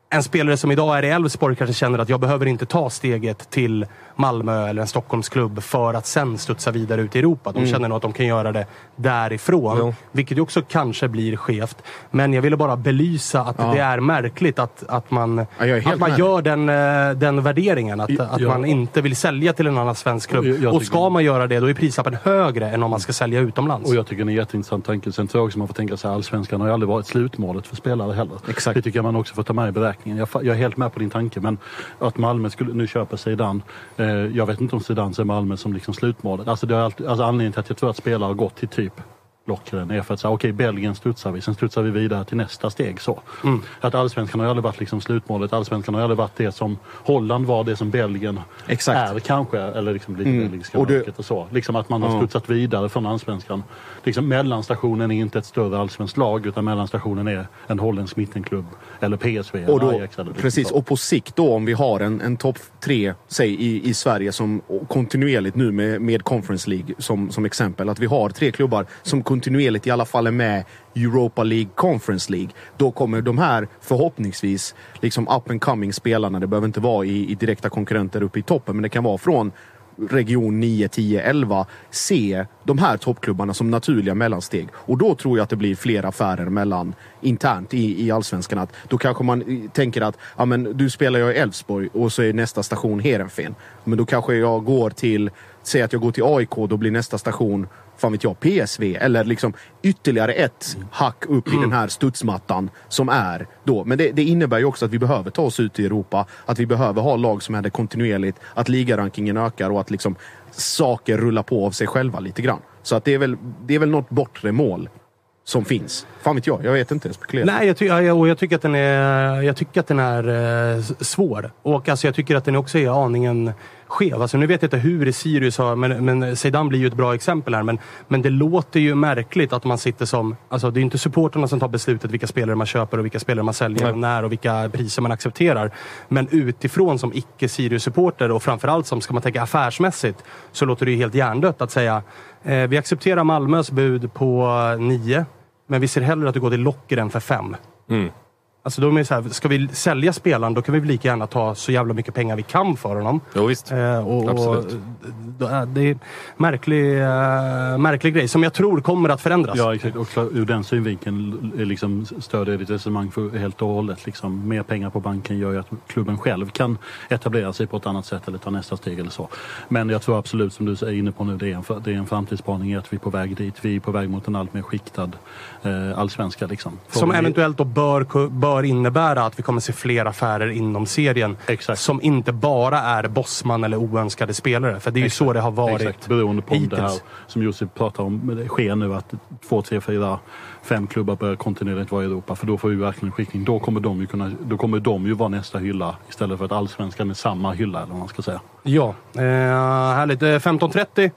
en spelare som idag är i Elfsborg kanske känner att jag behöver inte ta steget till Malmö eller en Stockholmsklubb för att sen studsa vidare ut i Europa. De mm. känner nog att de kan göra det därifrån. Jo. Vilket ju också kanske blir skevt. Men jag ville bara belysa att ja. det är märkligt att, att man, ja, att man gör den, den värderingen. Att, att ja. man inte vill sälja till en annan svensk klubb. Jag, jag och ska man göra det, då är prislappen högre än om man ska sälja utomlands. Och jag tycker det är en jätteintressant tanke. Sen tror jag också man får tänka sig att allsvenskan har ju aldrig varit slutmålet för spelare heller. Exakt. Det tycker jag man också får ta med i beräkningen. Jag, jag är helt med på din tanke, men att Malmö skulle nu köpa Zidane. Eh, jag vet inte om Zidane ser Malmö som liksom slutmålet. Alltså, det är alltid, alltså anledningen till att jag tror att spelare har gått till typ Lockren är för att säga, okej, okay, Belgien studsar vi, sen studsar vi vidare till nästa steg. Så. Mm. Att allsvenskan har aldrig varit liksom slutmålet. Allsvenskan har aldrig varit det som Holland var, det som Belgien Exakt. är kanske, eller liksom lite mm. belgiska och, det... och så. Liksom att man har studsat ja. vidare från allsvenskan. Liksom mellanstationen är inte ett större allsvenskt lag, utan mellanstationen är en holländsk mittenklubb eller P S V och då, eller Ajax. Eller precis, och på sikt då, om vi har en, en topp tre, säg i, i Sverige som kontinuerligt nu med, med Conference League som, som exempel, att vi har tre klubbar som kontinuerligt i alla fall är med Europa League, Conference League, då kommer de här förhoppningsvis liksom up and coming spelarna, det behöver inte vara i, i direkta konkurrenter uppe i toppen, men det kan vara från region nio, tio, elva, se de här toppklubbarna som naturliga mellansteg. Och då tror jag att det blir fler affärer mellan internt i, i allsvenskan. Att då kanske man tänker att ja, men du spelar jag i Elfsborg och så är nästa station Heerenveen. Men då kanske jag går till, säg att jag går till A I K, då blir nästa station fan vet jag, P S V, eller liksom ytterligare ett hack upp i den här studsmattan som är då. Men det, det innebär ju också att vi behöver ta oss ut i Europa, att vi behöver ha lag som är det kontinuerligt, att ligarankingen ökar och att liksom saker rullar på av sig själva lite grann. Så att det är väl, det är väl något bortre mål som finns. Fan vet jag, jag vet inte. Jag Nej, jag, ty- jag, och jag tycker att den är, jag tycker att den är eh, svår. Och alltså, jag tycker att den också är aningen skev. Alltså, nu vet jag inte hur Sirius har, men, men Zidane blir ju ett bra exempel här. Men, men det låter ju märkligt att man sitter som, alltså det är inte supporterna som tar beslutet vilka spelare man köper och vilka spelare man säljer och när och vilka priser man accepterar. Men utifrån som icke-Sirius-supporter och framförallt som ska man tänka affärsmässigt, så låter det ju helt hjärndött att säga eh, vi accepterar Malmös bud på nio, men vi ser hellre att du går till Lockeren för fem. Mm. Alltså då är det så här, ska vi sälja spelaren, då kan vi lika gärna ta så jävla mycket pengar vi kan för honom. Jo visst, eh, och, absolut. Och, det är märklig, uh, märklig grej som jag tror kommer att förändras. Ja, exakt. Och ur den synvinkeln liksom stödjer ditt resonemang för helt och hållet. Liksom, mer pengar på banken gör ju att klubben själv kan etablera sig på ett annat sätt eller ta nästa steg eller så. Men jag tror absolut, som du är inne på nu, det är en, det är en framtidsspaning i att vi är på väg dit. Vi är på väg mot en allt mer skiktad eh, allsvenska. Liksom. Som vi... eventuellt då bör, bör innebära att vi kommer se fler affärer inom serien. Exakt. Som inte bara är bossman eller oönskade spelare. För det är ju så det har varit. Exakt. Beroende på hittills. Det här som Josef pratar om, det sker nu att två, tre, fyra, fem klubbar börjar kontinuerligt vara i Europa. För då får vi verkligen skickning. Då kommer de ju kunna, då kommer de ju vara nästa hylla istället för att allsvenskan är samma hylla, eller vad man ska säga. Ja, eh, härligt. femton trettio.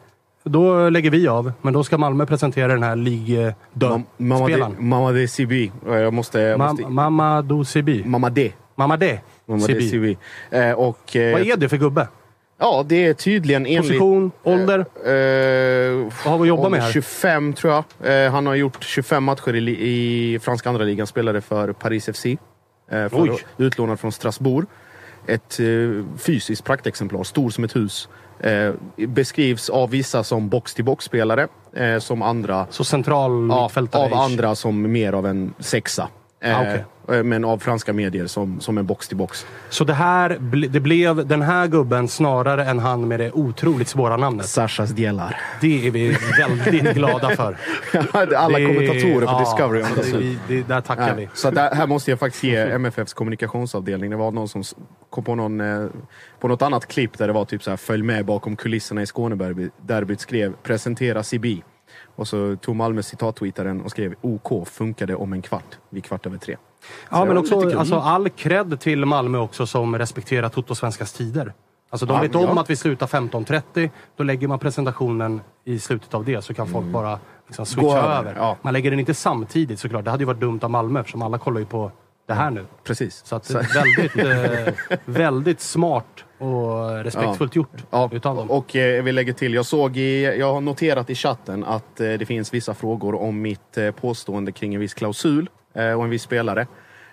Då lägger vi av, men då ska Malmö presentera den här Ligue-spelaren. Mamma de Sibi. Jag måste... Jag måste... Ma- Mamma do Sibi. Mamma de. Mamma de. Mamma de Sibi. Eh, och, eh, vad är det för gubbe? Ja, det är tydligen enligt... Position, ålder? Eh, eh, vad har vi jobbat med här? tjugofem tror jag. Eh, han har gjort tjugofem matcher i, i franska andra ligan. Spelade för Paris F C. Eh, för utlånad från Strasbourg. Ett eh, fysiskt praktexemplar. Stor som ett hus. Eh, beskrivs av vissa som box-till-box-spelare, eh, som andra... Så central ja, av andra som mer av en sexa. Eh, ah, okay. Men av franska medier som, som en box-till-box. Så det här, det blev den här gubben snarare än han med det otroligt svåra namnet? Sashas Dielar. Det är vi väldigt glada för. Alla det, kommentatorer på ja, Discovery. Det, det, det, där tackar ja. vi. Så där, här måste jag faktiskt ge M F Fs kommunikationsavdelning. Det var någon som kom på, någon, eh, på något annat klipp där det var typ så här: följ med bakom kulisserna i Skåneberbyt, skrev presentera Sibi. Och så tog Malmö citattweetaren och skrev OK funkade om en kvart, vid kvart över tre. Ja, men också alltså, all cred till Malmö också som respekterar Toto-svenskas tider. Alltså de ja, vet om ja. att vi slutar femton trettio, då lägger man presentationen i slutet av det, så kan folk mm. bara liksom switcha över. över. Ja. Man lägger den inte samtidigt såklart, det hade ju varit dumt av Malmö eftersom alla kollar ju på det här nu. Precis. Så att så. väldigt, eh, väldigt smart och respektfullt ja. gjort ja. utav dem. Och eh, vi lägger till, jag såg i, jag har noterat i chatten att eh, det finns vissa frågor om mitt eh, påstående kring en viss klausul eh, och en viss spelare.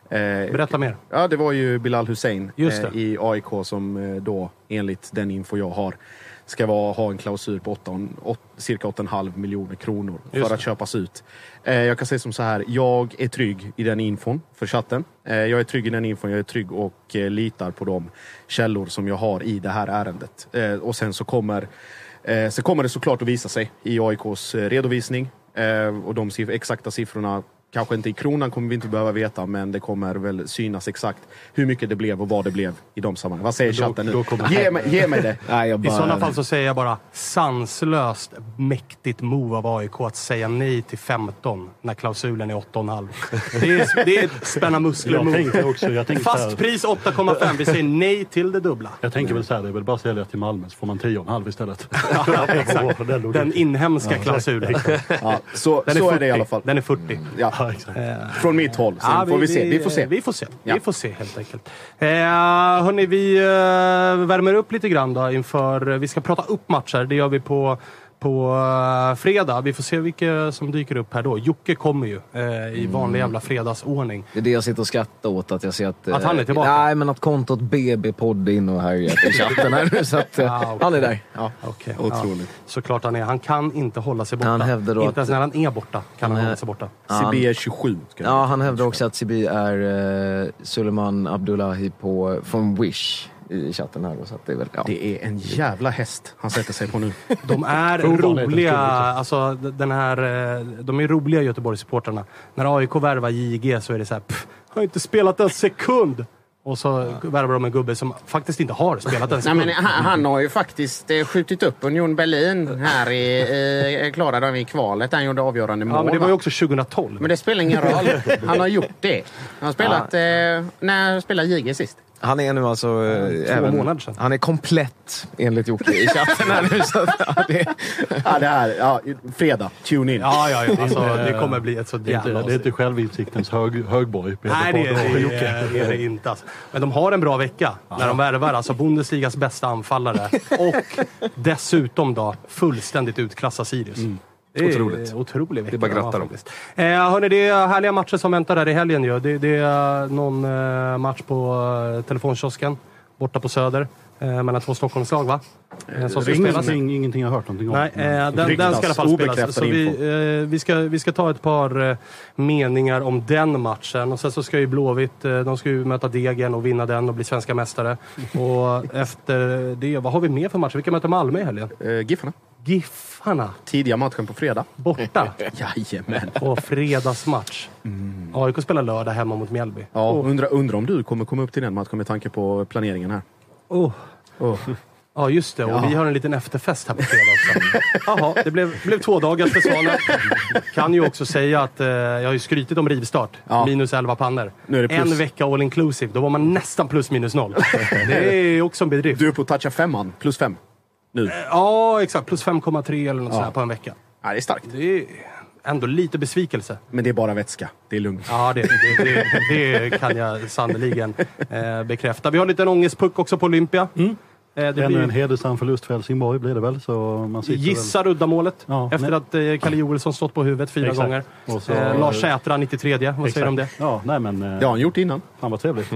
Eh, Berätta mer. Ja, det var ju Bilal Hussein Just det. eh, i A I K som eh, då, enligt den info jag har, ska vara, ha en klausul på åtta, åt, cirka åtta komma fem miljoner kronor för Just att det. köpas ut. Eh, jag kan säga som så här, jag är trygg i den infon för chatten. Eh, jag är trygg i den infon, jag är trygg och eh, litar på de källor som jag har i det här ärendet. Eh, och sen så kommer, eh, så kommer det såklart att visa sig i A I K:s eh, redovisning. Eh, och de siff- exakta siffrorna, kanske inte i kronan kommer vi inte behöva veta, men det kommer väl synas exakt hur mycket det blev och vad det blev i de sammanhangen. Vad säger Då- chatten nu? då kommer- Ge mig, ge mig det. Nej, jag I bara... sådana fall så säger jag bara sanslöst mäktigt move av A I K att säga nej till femton när klausulen är åtta komma fem. Det är, det är ett spänna muskler Jag move. tänkte också, jag tänkte så här- Fast pris åtta komma fem. Vi säger nej till det dubbla. Jag tänker väl så här, det är väl bara att sälja till Malmö så får man tio komma fem istället. Ja, exakt. Den logiken. Den inhemska Ja, klausulen. Ja, så Den så är fyrtio. det i alla fall. Den är fyrtio. Ja. Ja, exakt. Från mitt håll. Sen Ja, får vi se. Vi får se. Vi får se. Ja. Vi får se helt enkelt. Eh, hörni, vi eh, värmer upp lite grann då inför... Vi ska prata upp matcher. Det gör vi på, på uh, fredag. Vi får se vilka som dyker upp här då. Jocke kommer ju eh, i vanlig jävla fredagsordning. Det är det jag sitter och skrattar åt, att jag ser att... Att han är tillbaka? Nej, men att kontot B B-podd in och här i chatten här nu, så att Ah, okay. han är där. Ja. Okay. Otroligt. Ja, såklart han är. Han kan inte hålla sig borta. Han hävdar då inte att- ens när han är borta kan han Han är- hålla sig borta. Ja, C B är tjugosju. Ska jag- Ja, han hävdar också att Sibi är uh, Suleiman Abdullahi på, från Wish i chatten här. Så att det är väl, ja. Det är en jävla häst han sätter sig på nu. De är För ovanligt, roliga, det skulle alltså den här, eh, de är roliga Göteborgssupportrarna. När A I K värvar J G så är det så här, pff, har inte spelat en sekund. Och så värvar de en gubbe som faktiskt inte har spelat en Nej, sekund. men han, han har ju faktiskt eh, skjutit upp Union Berlin här i, i klarade de i kvalet. Han gjorde avgörande mål. Ja, men det var ju va? också tjugohundratolv. Men det spelar ingen roll. Han har gjort det. Han har spelat... Eh, när spelade J G sist? Han är nu alltså eh, även, månader sedan. han är komplett enligt Jocke i chatten här nu. Så att, ja, det, Ja, det här. Ja, fredag. Tune in. Ja, ja, ja. Alltså, inte- det kommer bli ett så Det är inte, jävla det är inte självinsiktens hög, högborg. Nej, det är det, Jocke. är, det är det inte. Alltså. Men de har en bra vecka när de värvar. Alltså Bundesligas bästa anfallare. Och dessutom då fullständigt utklassa Sirius. Mm. Det är Otroligt. otrolig vecka. Det är bara att gratta ja, dem. faktiskt. Eh, hörni, det är härliga matcher som väntar där i helgen. Ju. Det, det är någon eh, match på eh, telefonkiosken borta på Söder. Eh, mellan två Stockholmslag, va? Eh, som ska spelas. Ingenting, ingenting jag har hört någonting om. Nej, eh, den, Ryktas, den ska i alla fall spelas. obekräftad Så vi, info. eh, vi, ska, vi ska ta ett par eh, meningar om den matchen. Och sen så ska ju Blåvitt, eh, de ska ju möta Degen och vinna den och bli svenska mästare. Och efter det, vad har vi mer för matcher? Vilka möter Malmö i helgen? Eh, Giffarna. Giffarna, Tidiga matchen på fredag. borta. Jajamän. Och fredagsmatch. A I K spelar lördag hemma mot Mjällby. Ja, Oh. undrar undra om du kommer komma upp till den matchen med tanke på planeringen här. Oh. Oh. Ja, just det. Och Ja. vi har en liten efterfest här på fredag också. Jaha, det blev, blev två dagars för Svanen. Kan ju också säga att eh, jag har ju skrytit om rivstart. Ja. Minus elva pannor. Nu är det plus. En vecka all inclusive. Då var man nästan plus minus noll. Det är också en bedrift. Du är på att toucha femman. Plus fem. Nu. Ja, exakt. Plus fem komma tre eller något Ja. sånt här på en vecka. Ja, det är starkt. Det är ändå lite besvikelse. Men det är bara vätska. Det är lugnt. Ja, det, det, det, det kan jag sannoliken eh, bekräfta. Vi har lite en ångestpuck också på Olympia. Mm. Eh, det Ännu blir en hedersam förlust för Helsingborg blir det väl. Så man sitter gissar uddamålet. Ja, efter nej. att eh, Kalle Joelsson stått på huvudet fyra Exakt. gånger. Och så- eh, Lars Sätra nittiotre. Vad säger du om det? Ja, nej men... eh, Det har han gjort innan. Fan vad trevligt.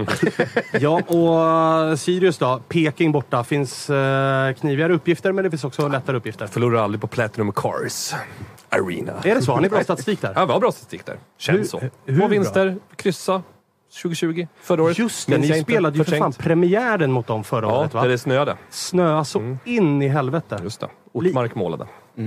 Ja, och Sirius då. Peking borta. Finns eh, knivigare uppgifter, men det finns också lättare uppgifter. Förlorar aldrig på Platinum Cars Arena. Är det så? Har ni bra statistik där? Ja, vi har bra statistik där. Känns Hur- så. hur Två bra? vinster, kryssa tjugo tjugo förra året. Just det, Minns ni jag inte. spelade ju för Förträngt. fan premiären mot dem förra Ja, året, va? där det snöade. Snö så in i helvete. Just det. Ortmark målade.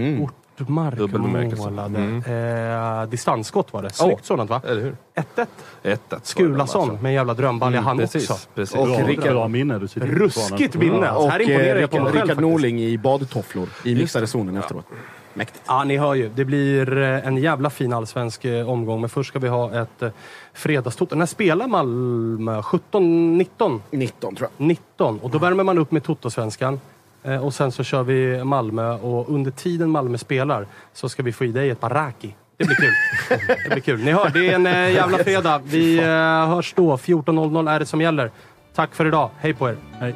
Ortmark Dubbel bemärkelse. målade. Mm. Eh, distansskott var det. Snyggt Ja. sådant, va? Eller hur? ett ett. ett ett. Skulason med en jävla drömbalja han Precis, också. precis. Och Bra, Rickard- bra minne du sitter Ruskigt minne. Och Här imponerar eh, jag på mig Rickard, själv Rickard faktiskt. Norling i badtofflor i mixade zonen efteråt. Mäktigt. Ja, ni hör ju. Det blir eh, en jävla fin allsvensk eh, omgång. Men först ska vi ha ett eh, fredagstoto. När spelar Malmö? sjutton nitton? nitton tror jag. nitton. Och då värmer man upp med Toto-svenskan. Eh, och sen så kör vi Malmö. Och under tiden Malmö spelar så ska vi få i dig ett baraki. Det blir kul. Det blir kul. Ni hör, det är en eh, jävla fredag. Vi eh, hörs då. fjorton noll noll är det som gäller. Tack för idag. Hej på er. Hej.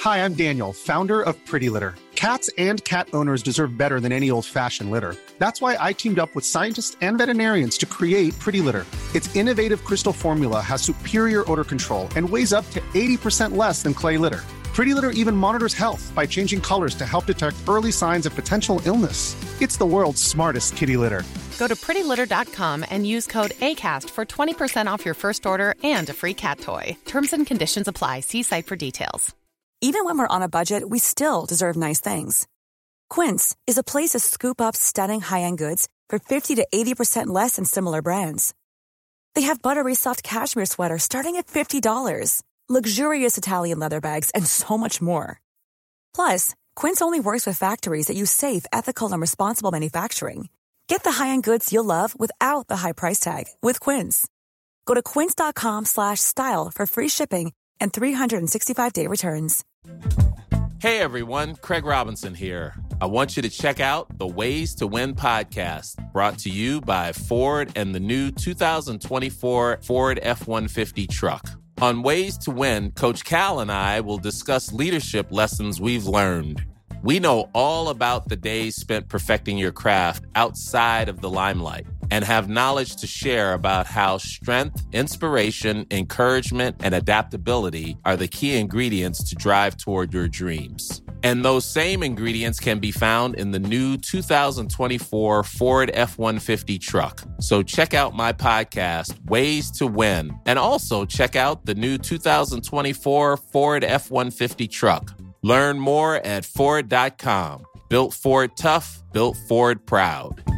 Hi, I'm Daniel, founder of Pretty Litter. Cats and cat owners deserve better than any old-fashioned litter. That's why I teamed up with scientists and veterinarians to create Pretty Litter. Its innovative crystal formula has superior odor control and weighs up to eighty percent less than clay litter. Pretty Litter even monitors health by changing colors to help detect early signs of potential illness. It's the world's smartest kitty litter. Go to pretty litter dot com and use code ACAST for twenty percent off your first order and a free cat toy. Terms and conditions apply. See site for details. Even when we're on a budget, we still deserve nice things. Quince is a place to scoop up stunning high-end goods for fifty to eighty percent less than similar brands. They have buttery soft cashmere sweaters starting at fifty dollars, luxurious Italian leather bags, and so much more. Plus, Quince only works with factories that use safe, ethical, and responsible manufacturing. Get the high-end goods you'll love without the high price tag with Quince. Go to quince.com slash style for free shipping and three sixty-five day returns. Hey everyone, Craig Robinson here. I want you to check out the Ways to Win podcast, brought to you by Ford and the new two thousand twenty-four Ford F one fifty truck. On Ways to Win, Coach Cal and I will discuss leadership lessons we've learned. We know all about the days spent perfecting your craft outside of the limelight and have knowledge to share about how strength, inspiration, encouragement, and adaptability are the key ingredients to drive toward your dreams. And those same ingredients can be found in the new two thousand twenty-four Ford F one fifty truck. So check out my podcast, Ways to Win, and also check out the new two thousand twenty-four Ford F one fifty truck. Learn more at Ford dot com. Built Ford tough, built Ford proud.